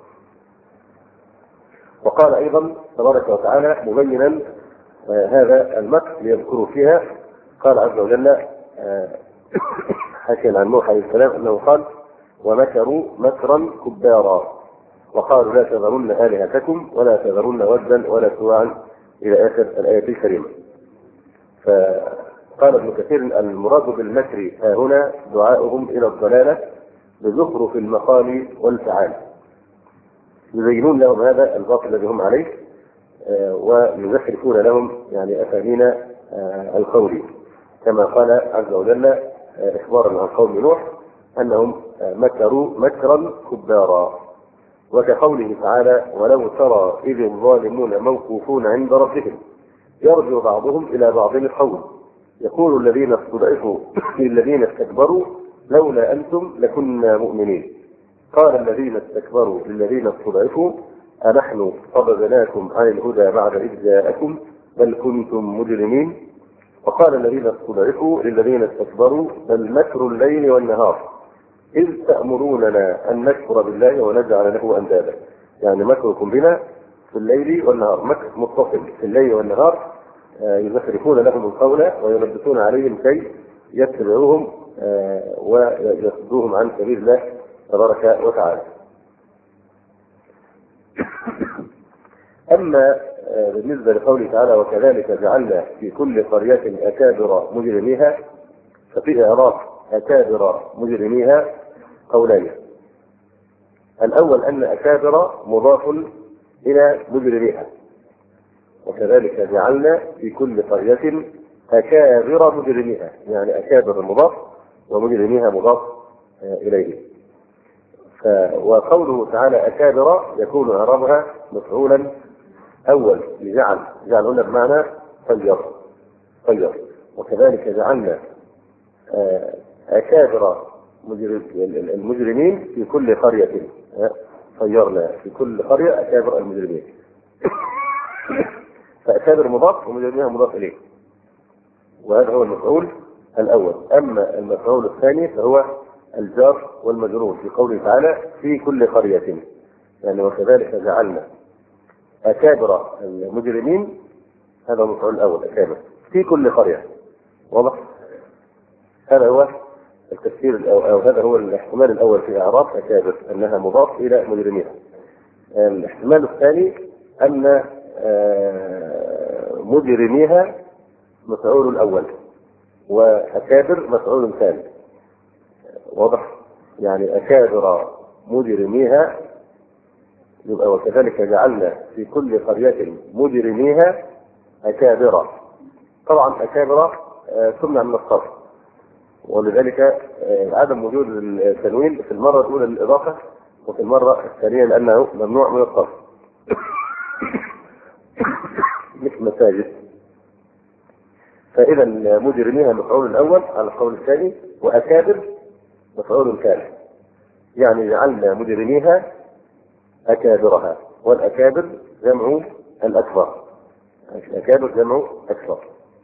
وقال أيضا تبارك وتعالى مبينا آه هذا المكر ليذكروا فيها، قال عز وجل آه حكى عن نوح عليه السلام أنه قال ومكروا مكرا كبارا وقالوا لا تذرن آلهتكم ولا تذرن ودا ولا سواعا إلى آخر الآية الكريمة. فقال قال ابن كثير المراد بالمكر ها هنا دعاؤهم إلى الضلالة بزخرف المقال والفعال، يزينون لهم هذا الباطل الذي هم عليه ويزخرفون لهم يعني أسانين القول، كما قال عز وجل إخبارا عن قوم نوح أنهم مكروا مكرا كبارا. وكقوله تعالى ولو ترى إذ الظالمون موقوفون عند ربهم يرجع بعضهم إلى بعض القول يقول الذين استضعفوا للذين استكبروا لولا أنتم لكنا مؤمنين قال الذين استكبروا للذين استضعفوا أنحن صددناكم عن الهدى بعد إذ جاءكم بل كنتم مجرمين وقال الذين استضعفوا للذين استكبروا بل مكر الليل والنهار إذ تأمروننا أن نكفر بالله ونجعل له أندادا. يعني مكركم بنا في الليل والنهار، مكر متصل في الليل والنهار، يزخرفون لهم القول ويلبسون عليهم كي يتبعوهم ويصدوهم عن سبيل الله تبارك وتعالى. أما بالنسبة لقوله تعالى وكذلك جعلنا في كل قرية أكابر مجرميها، ففي إعراب أكابر مجرميها قولين. الأول أن أكابر مضاف إلى مجرميها، وكذلك جعلنا في كل قرية أكابر مجرميها، يعني أكابر مضاف ومجرميها مضاف إليه. وقوله تعالى أكابر يكون إعرابها مفعولا أول لجعل، جعل هنا بمعنى طير طير. وكذلك جعلنا أكابر المجرمين في كل قرية، طيرنا في كل قرية أكابر المجرمين. فأكابر مضاف ومجرميها مضاف إليه، وهذا هو المفعول الأول. أما المفعول الثاني فهو الجار والمجرور في قوله تعالى في كل قرية، يعني وكذلك جعلنا أكابر المجرمين، هذا المفعول الأول أكابر في كل قرية. واضح؟ هذا هو التفسير أو هذا هو الاحتمال الأول في إعراب أكابر أنها مضاف إلى مجرميها. الاحتمال الثاني أن مجرميها مفعول الأول وأكابر مفعول ثاني. واضح؟ يعني أكابر مجرميها يبقى وكذلك جعلنا في كل قرية مجرميها أكابر. طبعا أكابر تمنع من الصرف، ولذلك عدم وجود التنوين في المرة الأولى للإضافة وفي المرة الثانية لأنه ممنوع من الصرف. مثل مساجد. فإذا مجرميها مفعول الأول على القول الثاني، وأكابر مفعول ثاني، يعني جعلنا مجرميها أكابرها، والأكابر جمع الأكبر، الأكابر جمع أكبر.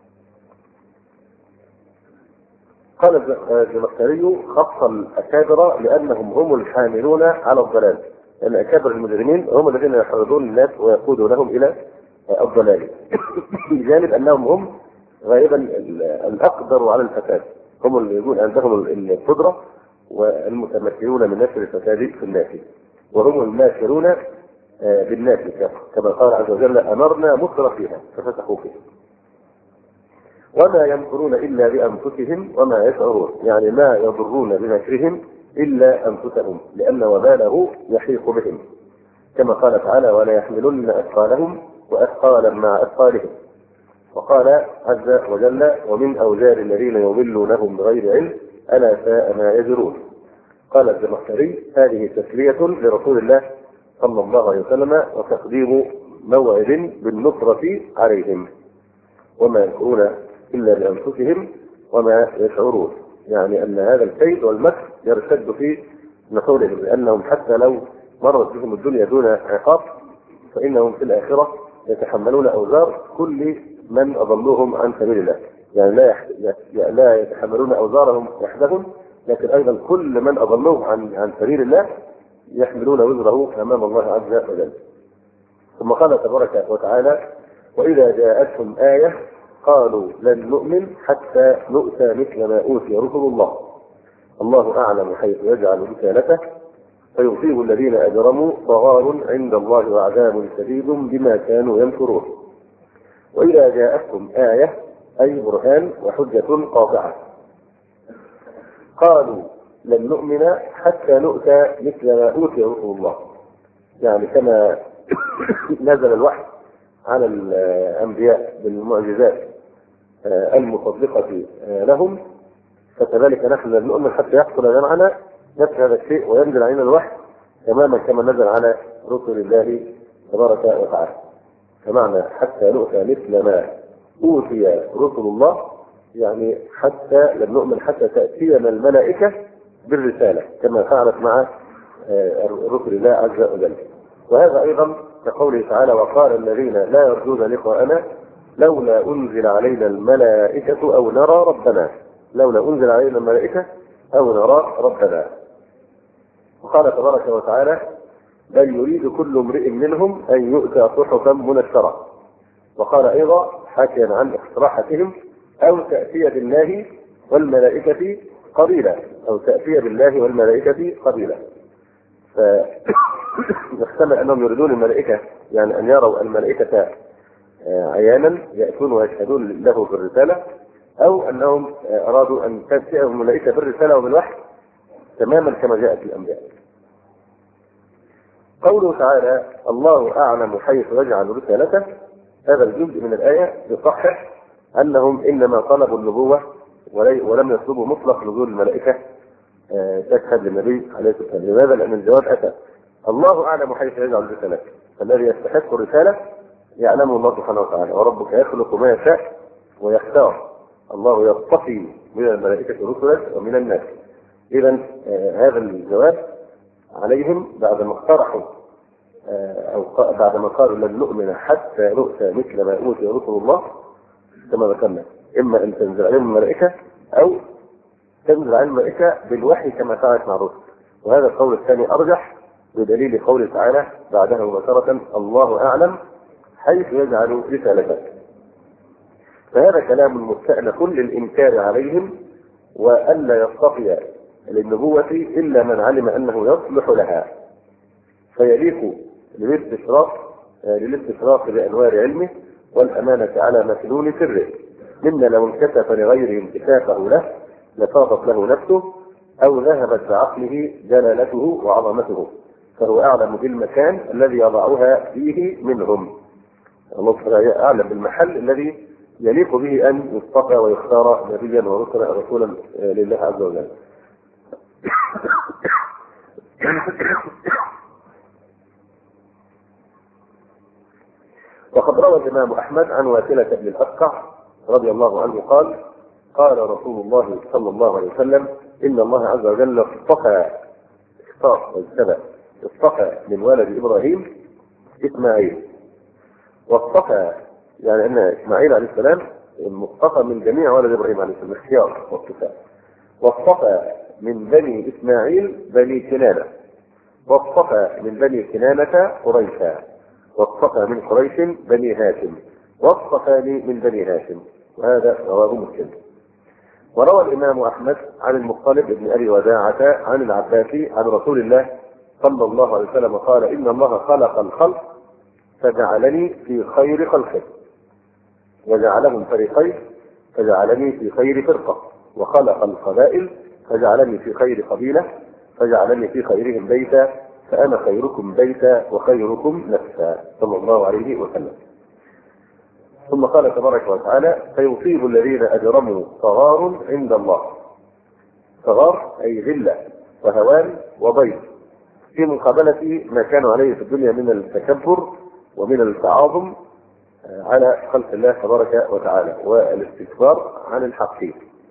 قال الزمخشري خص الأكابر لأنهم هم الحاملون على الضلال، لأن أكابر المجرمين هم الذين يحرضون الناس ويقودوا لهم إلى الضلال، بجانب أنهم هم غالبا الأقدر على الفساد، هم اللي يكون عندهم القدرة والمتمكنون من نشر الفساد في الناس، وهم الماكرون بالناس كما قال عز وجل أمرنا مكر فيها ففتحوا فيها. وما يمكرون إلا بأنفسهم وما يشعرون، يعني ما يضرون بمكرهم إلا أنفسهم لأن وباله يحيق بهم، كما قال تعالى ولا يحملن أثقالهم وأثقالا مع أثقالهم. وقال عز وجل ومن أوزار الذين يضلونهم بغير علم ألا ساء ما يزرون. قال الزمخشري هذه تسلية لرسول الله صلى الله عليه وسلم وتقديم موعد بالنصرة عليهم. وما يمكرون إلا بأنفسهم وما يشعرون، يعني أن هذا الكيد والمكر يرتد في نحورهم، لأنهم حتى لو مرت بهم الدنيا دون عقاب فإنهم في الآخرة يتحملون أوزار كل من أضلوهم عن سبيل الله، يعني لا لا يتحملون أوزارهم وحدهم، لكن أيضا كل من أضلوه عن عن سبيل الله يحملون وزره أمام الله عز وجل. ثم قال تبارك وتعالى وإذا جاءتهم آية قالوا لن نؤمن حتى نؤتى مثل ما أوتي رسل الله الله أعلم حيث يجعل رسالته فيصيب الذين أجرموا صغار عند الله وعذاب شديد بما كانوا يمكرون. وإذا جاءتهم آية أي برهان وحجة قاطعة. قالوا لن نؤمن حتى نؤتى مثل ما أوتي رسل الله، يعني كما نزل الوحي على الأنبياء بالمعجزات المصدقة لهم، فكذلك نحن لن نؤمن حتى يحصل معنا نفس هذا الشيء وينزل علينا الوحي تماما كما نزل على رسل الله تبارك وتعالى. فمعنى حتى نؤتى مثل ما أوتي رسل الله يعني حتى لن نؤمن حتى تأتينا الملائكة بالرسالة كما فعلت مع رسل الله عز وجل. وهذا أيضا كقوله تعالى وقال الذين لا يرجون لقاءنا لولا أنزل علينا الملائكة أو نرى ربنا، لولا أنزل علينا الملائكة أو نرى ربنا. وقال تبارك وتعالى بل يريد كل امرئ منهم أن يؤتى صحفا منشرة. وقال أيضا حكيا عن اقتراحاتهم أو تأتي بالله والملائكة قبيلا، أو تأتي بالله والملائكة قبيلا. فنحتمل أنهم يريدون الملائكة يعني أن يروا الملائكة عيانا يأتون ويشهدون له بالرسالة، أو أنهم أرادوا أن تأتيهم الملائكة بالرسالة وبالوحي تماما كما جاء في الأنبياء. قوله تعالى الله أعلم حيث يجعل رسالته، هذا الجزء من الآية يصحح أنهم إنما طلبوا النبوة ولم يطلبوا مطلق نزول الملائكة تشهد للنبي عليه الصلاة والسلام. لماذا؟ لأن الجواب أتى الله أعلم حيث يجعل رسالته، فالذي يستحق الرسالة يعلمه الله سبحانه وتعالى، وربك يخلق ما يشاء ويختار، الله يصطفي من الملائكة رسلا ومن الناس. إذا هذا الجواب عليهم بعد ما اقترحوا أو بعد ما قالوا لن نؤمن حتى نؤتى مثل ما أوتي رسل الله كما ذكرنا، إما أن تنزل عليهم الملائكة أو تنزل عليهم الملائكة بالوحي كما فعلت مع الرسل. وهذا القول الثاني أرجح بدليل قوله تعالى بعدها مباشرة الله أعلم حيث يجعل رسالته. فهذا كلام مستأنف للإنكار عليهم وألا يصطفي للنبوة إلا من علم أنه يصلح لها، فيليق للاستشراق للاستشراق بأنوار علمه والأمانة على مكنون سره، مما لو انكشف لغيره انكشافه له لفاضت له نفسه أو ذهبت بعقله جلالته وعظمته، فهو أعلم بالمكان الذي يضعها فيه منهم. الله سبحانه أعلم بالمحل الذي يليق به أن يصطفى ويختار نبيا ورسلا رسولا لله عز وجل. وقد روى الإمام أحمد عن واثلة بن الأسقع رضي الله عنه قال قال رسول الله صلى الله عليه وسلم إن الله عز وجل اصطفى اختار واجتبى اصطفى من ولد إبراهيم إسماعيل، واصطفى يعني أن إسماعيل عليه السلام المصطفى من جميع ولد إبراهيم عليه السلام اختيار واصطفاء، واصطفى من بني إسماعيل بني كنانة، واصطفى من بني كنانة قريشا، واصطفى من قريش بني هاشم، واصطفاني من بني هاشم. وهذا رواه مسلم. وروى الإمام أحمد عن المطلب بن أبي وداعة عن العباسي عن رسول الله صلى الله عليه وسلم قال إن الله خلق الخلق فجعلني في خير خلقه، وجعلهم فريقين فجعلني في خير فرقة، وخلق القبائل فجعلني في خير قبيلة فجعلني في خيرهم بيتا، فأنا خيركم بيتا وخيركم نفسا صلى الله عليه وسلم. ثم قال تبارك وتعالى فيصيب الذين أجرموا صغار عند الله، صغار أي ذلة وهوان وضيق في مقابلة ما كانوا عليه في الدنيا من التكبر ومن التعاظم على خلق الله تبارك وتعالى والاستكبار عن الحق.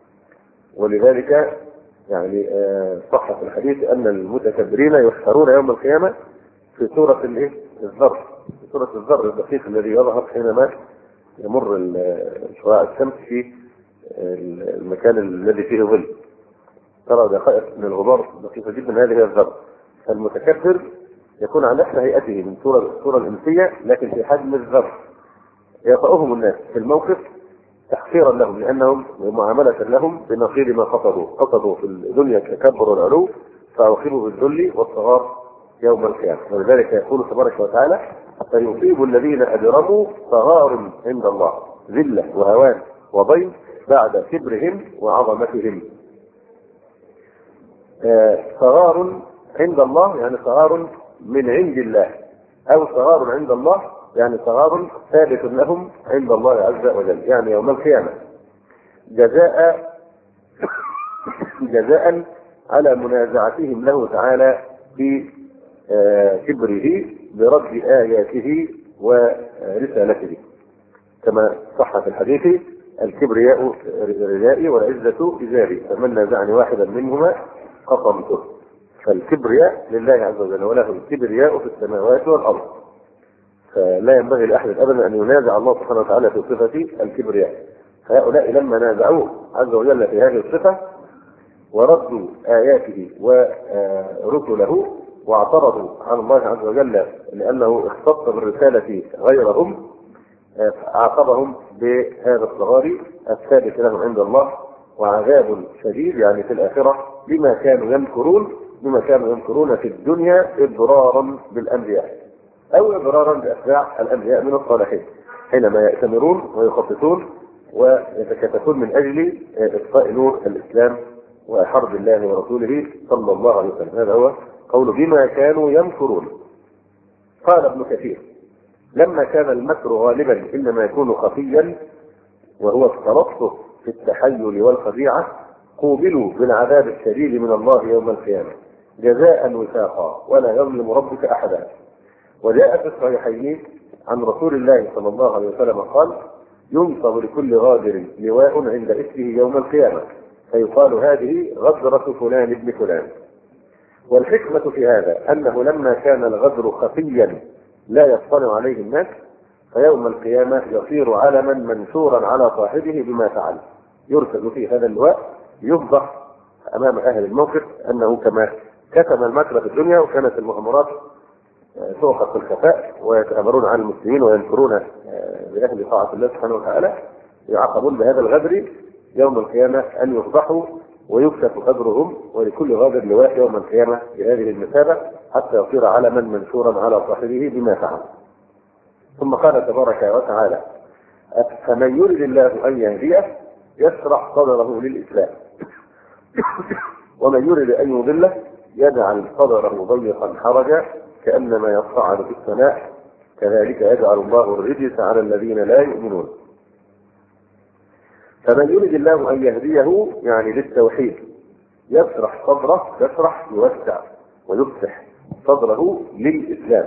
ولذلك يعني صح في الحديث أن المتكبرين يحشرون يوم القيامة في سورة الذر، في سورة الذر الدقيق الذي يظهر حينما يمر شعاع الشمس في المكان الذي فيه ظل، ترى دقائق من الغبار دقيقة جدا، هذه هي الذر. فالمتكبر يكون على نفس هيئته من صورة الصورة الإنسية لكن في حجم الذر، يطأهم الناس في الموقف تحقيرا لهم لأنهم معاملة لهم بنقيض ما قصدوا قصدوا في الدنيا التكبر والعلو، فأوخبوا بالذل والصغار يوم القيامة. ولذلك يقول تبارك وتعالى فيصيب الذين أجرموا صغار عند الله، ذلة وهوان وضيف بعد كبرهم وعظمتهم. آه صغار عند الله يعني صغار من عند الله، أو صغار عند الله يعني صغار ثابت لهم عند الله عز وجل، يعني يوم القيامة جزاء جزاء على منازعتهم له تعالى في آه كبره برد آياته ورسالته، كما صح في الحديث: الكبرياء ردائي والعزة إزاري، فمن نازعني واحدا منهما قطمته. فالكبرياء لله عز وجل، وله الكبرياء في السماوات والأرض، فلا ينبغي لأحد أبدا أن ينازع الله سبحانه وتعالى في صفة الكبرياء. هؤلاء لما نازعوه عز وجل في هذه الصفة وردوا آياته ورسله واعترضوا على الله عز وجل لأنه اختص بالرسالة غيرهم، عاقبهم بهذا الصغار الثابت لهم عند الله وعذاب شديد يعني في الآخرة بما كانوا يمكرون بما كانوا يمكرون في الدنيا إضرارا بالأنبياء أو إضرارا بأتباع الأنبياء من الصالحين، حينما يأتمرون ويخططون ويتكاتفون من أجل إطفاء نور الإسلام وحرب الله ورسوله صلى الله عليه وسلم. هذا هو قول بما كانوا يمكرون. قال ابن كثير: لما كان المكر غالبا إنما يكون خفيا وهو التلطف في التحيل والخديعة، قوبلوا بالعذاب الشديد من الله يوم القيامة جزاء وفاقا ولا يظلم ربك أحدا. وجاء في الصحيحين عن رسول الله صلى الله عليه وسلم قال: ينصب لكل غادر لواء عند اسمه يوم القيامة فيقال هذه غدرة فلان ابن فلان. والحكمة في هذا أنه لما كان الغدر خفيا لا يطلع عليه الناس، فيوم القيامة يصير علما منشورا على صاحبه بما فعل، يرسل فيه هذا اللواء يفضح أمام أهل الموقف أنه كما كتم المكر في الدنيا وكانت المؤامرات تؤخذ في الخفاء ويتآمرون على المسلمين وينكرون بأهل طاعة الله سبحانه وتعالى، يعاقبون بهذا الغدر يوم القيامة أن يفضحوا ويكشف غدرهم، ولكل غادر لواء يوم القيامة بهذه المثابة حتى يصير علما منشورا على صاحبه بما فعل. ثم قال تبارك وتعالى: فمن يرد الله أن يهديه يشرح صدره للإسلام ومن يرد أن يضله يجعل صدره ضيقا حرجا كأنما يصعد في السماء كذلك يجعل الله الرجس على الذين لا يؤمنون. فمن يرد الله أن يهديه يعني للتوحيد يشرح صدره، يشرح يوسع ويفتح صدره للإسلام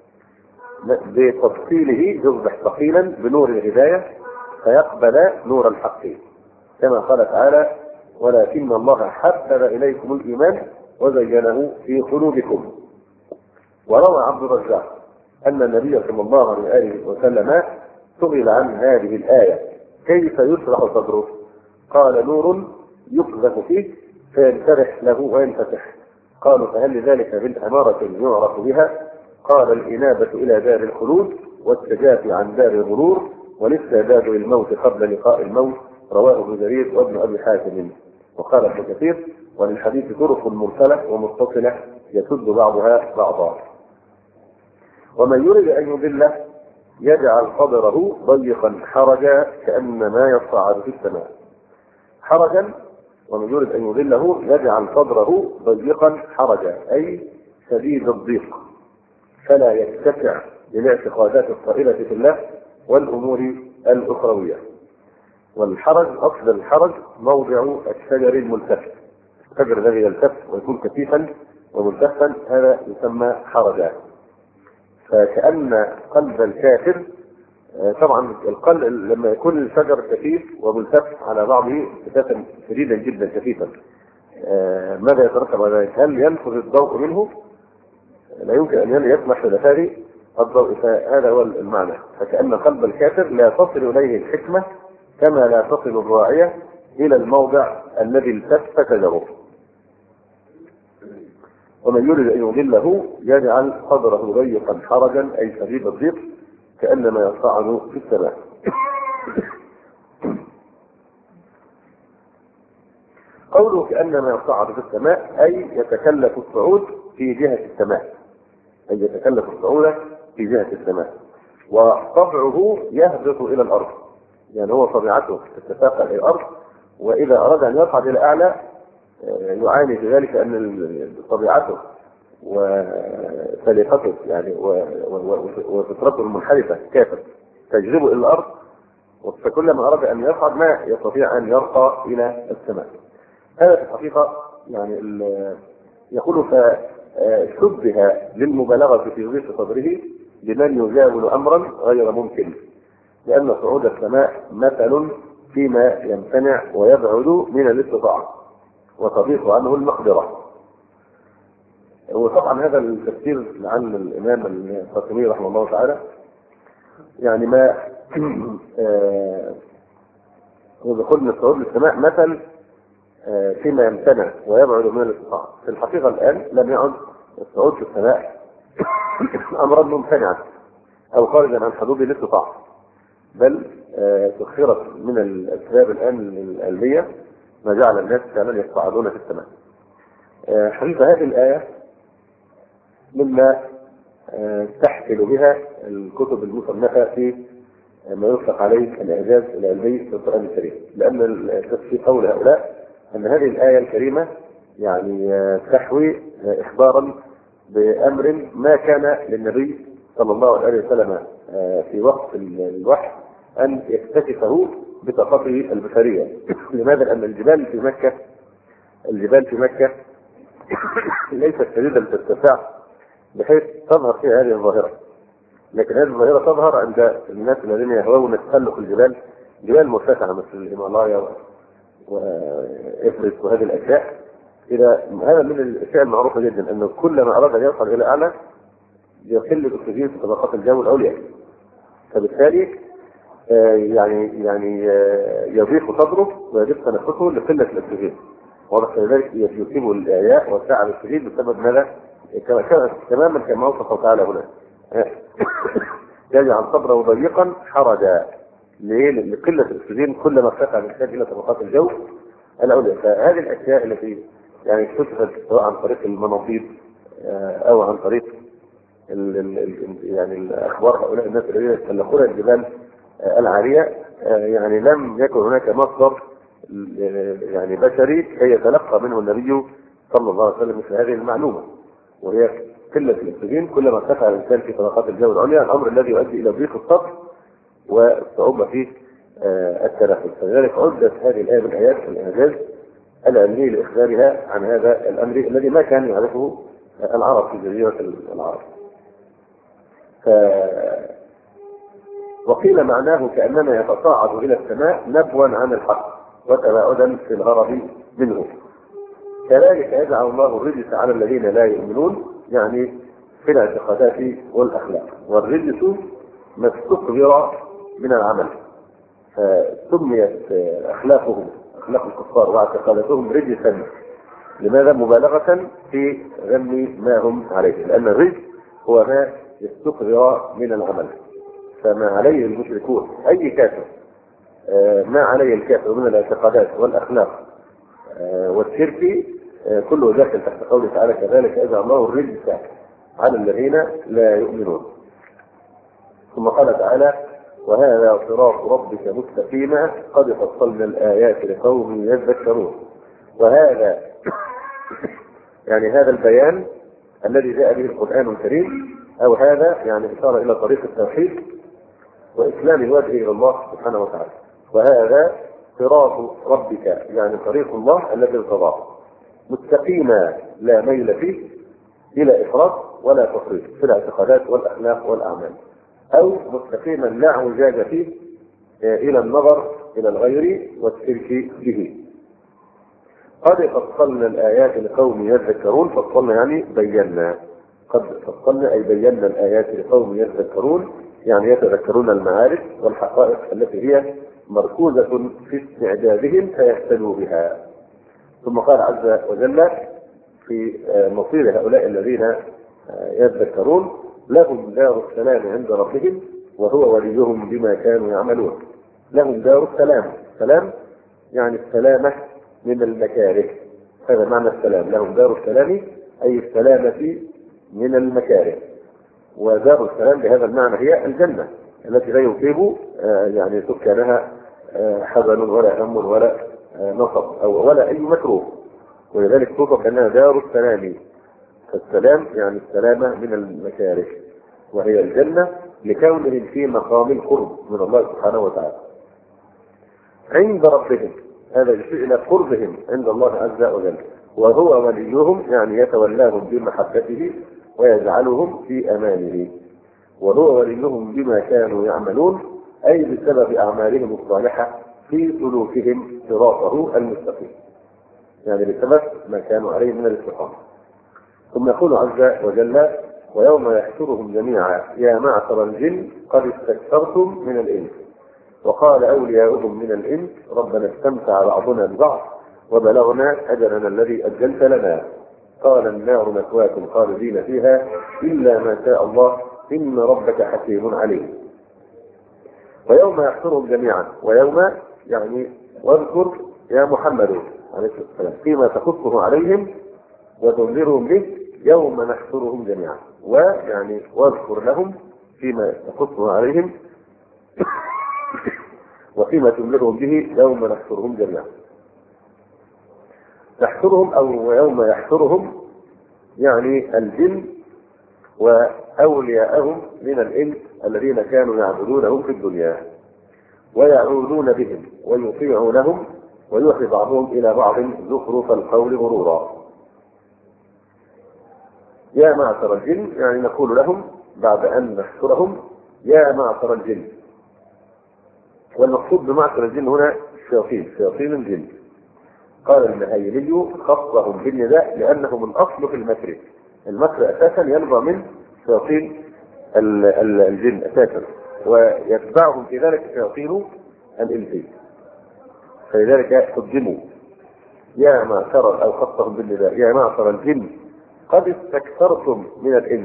بتفصيله، يصبح ثقيلا بنور الهداية فيقبل نور الحق، كما قال تعالى: ولكن الله حبب إليكم الإيمان وزينه في قلوبكم. وروى عبد الرزاق أن النبي صلى الله عليه وسلم سئل عن هذه الآية: كيف يشرح صدره؟ قال: نور يقذف فيه فينشرح له وينفتح. قالوا: فهل لذلك بالأمارة يعرف بها؟ قال: الإنابة إلى دار الخلود والتجافي عن دار الغرور والاستعداد للموت قبل لقاء الموت. رواه ابن جرير وابن أبي حاتم. وقال ابن كثير: وللحديث طرق مرسلة ومتصلة يسد بعضها بعضا. ومن يريد أن يضله يجعل صدره ضيقا حرجا كأنما يصعد في السماء. حرجا، ومن يريد أن يضله يجعل صدره ضيقا حرجا أي شديد الضيق، فلا يتسع للاعتقادات الطائلة في الله والأمور الأخروية. والحرج أصل الحرج موضع الشجر الملتف، الشجر الذي يلتف ويكون كثيفا وملتفا هذا يسمى حرجا. فكأن قلب الكافر، طبعا القلب لما يكون الشجر كثيف وملتف على بعضه التفافا شديدا جدا كثيفا، ماذا يترتب على ذلك؟ هل ينفذ الضوء منه؟ لا يمكن أن يسمح لنفاذ الضوء، فهذا هو المعنى. فكأن قلب الكافر لا تصل إليه الحكمة كما لا تصل الراعية إلى الموضع الذي التف شجره. ومن يريد أن يضله يجعل صدره ضيقا حرجا أي شديد الضيق كأنما يصعد في السماء. قوله كأنما يصعد في السماء أي يتكلف الصعود في جهة السماء، أي يتكلف الصعود في جهة السماء. وطبعه يهبط إلى الأرض، يعني هو طبيعته تتساقل إلى الأرض، وإذا أراد أن يصعد إلى أعلى يعاني في ذلك أن طبيعته وسليقته يعني وفطرته المنحرفة كافر تجذبه إلى الأرض، فكلما أراد أن يصعد ما يستطيع أن يرقى إلى السماء. هذا في الحقيقة يعني يقول فشبه للمبالغة في ضيق صدره لمن يجاول أمرا غير ممكن، لأن صعود السماء مثل فيما يمتنع ويبعد من الاستطاعة وتضيق عنه المقدرة. وطبعا هذا التفسير عن الإمام القاسمي رحمه الله تعالى يعني ما هو بيقول ان الصعود للسماء مثل فيما يمتنع ويبعد من الاستطاعة. في الحقيقة الآن لم يعد الصعود في السماء أمرا ممتنعا أو خارجا عن حدود الاستطاعة، بل سخرت من الأسباب الآن العلمية ما جعل الناس فعلا يصعدون في السماء. حقيقة هذه الآية مما تحفل بها الكتب المصنفة في ما يطلق عليه الإعجاز العلمي في القرآن الكريم، لأن في قول هؤلاء أن هذه الآية الكريمة يعني تحوي إخبارا بأمر ما كان للنبي صلى الله عليه وسلم في وقت الوحي أن يكتشفه بطاقته البشرية. لماذا؟ لأن الجبال في مكة الجبال في مكة ليست شديدة الارتفاع بحيث تظهر فيها هذه الظاهرة، لكن هذه الظاهرة تظهر عند الناس الذين يهوون تسلق الجبال، جبال مرتفعة مثل الهيمالايا وإفرست وهذه الأشياء. إذا هذا من الأشياء المعروفة جدا أنه كلما أراد أن يصل إلى أعلى يقل الأكسجين في طبقات الجو العليا، فبالتالي يعني يعني يضيق صدره ويضيق تنفسه لقلة الأكسجين، واضح ذلك يصيب الإعياء والتعب الشديد بسبب ماذا؟ تماما كما وصف تعالى هنا يجعل صدره ضيقا حرجا لقلة الأكسجين كلما ارتفع الإنسان إلى طبقات الجو العليا. فهذه الأشياء التي يعني اكتشفت سواء عن طريق المناطيد أو عن طريق ال ال يعني الأخبار هؤلاء الناس الذين يتسلقون الجبال العالية، يعني لم يكن هناك مصدر يعني بشري كي يتلقى منه النبي صلى الله عليه وسلم مثل هذه المعلومة، وهي قلة الأكسجين كلما ارتفع الإنسان في طبقات الجو العليا، الأمر الذي يؤدي إلى ضيق الصدر والصعوبة في التنفس. فلذلك عدت هذه الآية من آيات الإعجاز العلمي لإخبارها عن هذا الأمر الذي ما كان يعرفه العرب في جزيرة العرب. ف... وقيل معناه كأنما يتصاعد إلى السماء نبوا عن الحق وتباعدا في الهرب منه. كذلك يجعل الله الرجس على الذين لا يؤمنون، يعني في الاعتقادات والأخلاق، والرجس ما استقبر من العمل، فسميت أخلاقهم أخلاق الكفار واعتقاداتهم رجسا. لماذا؟ مبالغة في ذم ما هم عليه، لأن الرجس هو ما يستقبر من العمل، فما عليه المشركون أي كافر ما عليه الكافر من الاعتقادات والأخلاق والشرك كله داخل تحت قوله تعالى كذلك يجعل الله الرجس على الذين لا يؤمنون. ثم قال تعالى وهذا صراط ربك مستقيما قد فصلنا الآيات لقوم يذكرون. وهذا يعني هذا البيان الذي جاء به القرآن الكريم، أو هذا يعني إشارة إلى طريق التوحيد وإسلام الوجه إلى الله سبحانه وتعالى. وهذا صراط ربك يعني طريق الله الذي ارتضاه مستقيما لا ميل فيه إلى إفراط ولا تفريط في الاعتقادات والأخلاق والأعمال، أو مستقيما لا اعوجاج فيه إلى النظر إلى الغير والشرك به. قد فصلنا الآيات لقوم يذكرون، فصلنا يعني بينا، قد فصلنا أي بينا الآيات لقوم يذكرون، يعني يتذكرون المعارف والحقائق التي هي مركوزة في استعدادهم فيهتدوا بها. ثم قال عز وجل في مصير هؤلاء الذين يذكرون لهم دار السلام عند ربهم وهو وليهم بما كانوا يعملون. لهم دار السلام، السلام يعني السلامة من المكاره، هذا معنى السلام. لهم دار السلام أي السلامة من المكاره، ودار السلام بهذا المعنى هي الجنة التي لا يصيب يعني سكانها حزن ولا هم ولا نصب أو ولا أي مكروه، ولذلك توصف أنها دار السلام. فالسلام يعني السلامة من المكاره، وهي الجنة لكونهم في مقام القرب من الله سبحانه وتعالى عند ربهم. هذا يشير إلى قربهم عند الله عز وجل، وهو وليهم يعني يتولاهم بمحبته ويجعلهم في أمانه، وهو وليهم بما كانوا يعملون، أي بسبب أعمالهم الصالحة في سلوكهم صراطه المستقيم، يعني بسبب ما كانوا عليه من الاستقامة. ثم يقول عز وجل: ويوم يحشرهم جميعا يا معشر الجن قد استكثرتم من الإنس وقال أولياؤهم من الإنس ربنا استمتع بعضنا ببعض وبلغنا أجلنا الذي أجلت لنا قال النار مثواكم خالدين فيها إلا ما شاء الله إن ربك حكيم عليم. ويوم يحشرهم جميعا، ويوم يعني واذكر يا محمد عليه الصلاة والسلام فيما تخصه عليهم وتنذرهم به يوم نحشرهم جميعا، ويعني واذكر لهم فيما تخصه عليهم وفيما تنذرهم به يوم نحشرهم جميعا. تحشرهم أو يوم يحشرهم يعني الجن وأولياءهم من الإنس الذين كانوا يعبدونهم في الدنيا ويعودون بهم ويطيعونهم ويوحي بعضهم إلى بعض زخرف القول غرورا. يا معشر الجن يعني نقول لهم بعد أن نحشرهم يا معشر الجن، والمقصود بمعشر الجن هنا الشياطين، شياطين الجن. قال النهيلي خصهم بالنداء لأنهم الأصل في المكر، المكر أساسا ينبع من شياطين الجن أساسا، ويتبعهم في ذلك شياطين الإنس، فلذلك قدموا يا معشر أو خصهم بالنداء يا معشر الجن قد استكثرتم من الإنس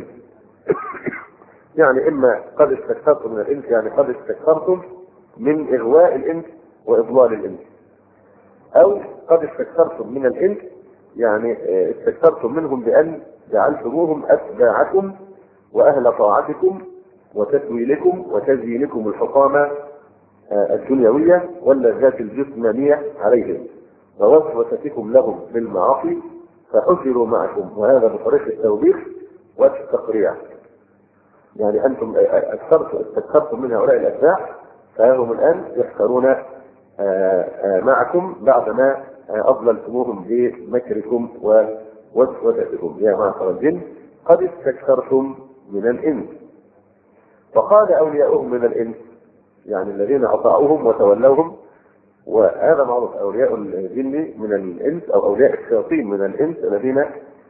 يعني إما قد استكثرتم من الإنس يعني قد استكثرتم من إغواء الإنس وإضلال الإنس، أو قد استكثرتم من الإنس يعني استكثرتم منهم بأن جعلتموهم أتباعكم وأهل طاعتكم وتسويلكم وتزيينكم الحطامة الدنيوية واللذات الجسمانية عليهم ووسوستكم لهم بالمعاصي فحشروا معكم، وهذا بطريقة التوبيخ والتقريع. يعني أنتم استكثرتم من هؤلاء الأتباع فهم الآن يحشرون معكم بعدما أضللتموهم بمكركم ووسوستكم يا معشر الجن قد استكثرتم من الإنس. فقال أولياؤهم من الإنس يعني الذين أطاعوهم وتولوهم، وهذا معروف أولياء الجن من الإنس أو أولياء الشياطين من الإنس الذين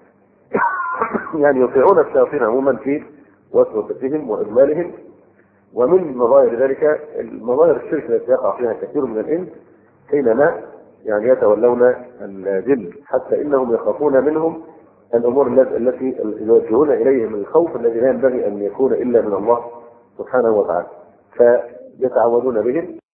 يعني يطيعون الشياطين عموما في وسوستهم وإضلالهم. ومن مظاهر ذلك مظاهر الشرك التي يقع فيها كثير من الإنس حينما يعني يتولون الجن، حتى إنهم يخافون منهم الأمور التي يوجهون إليهم الخوف الذي لا ينبغي أن يكون إلا من الله سبحانه وتعالى، فيتعوذون بهم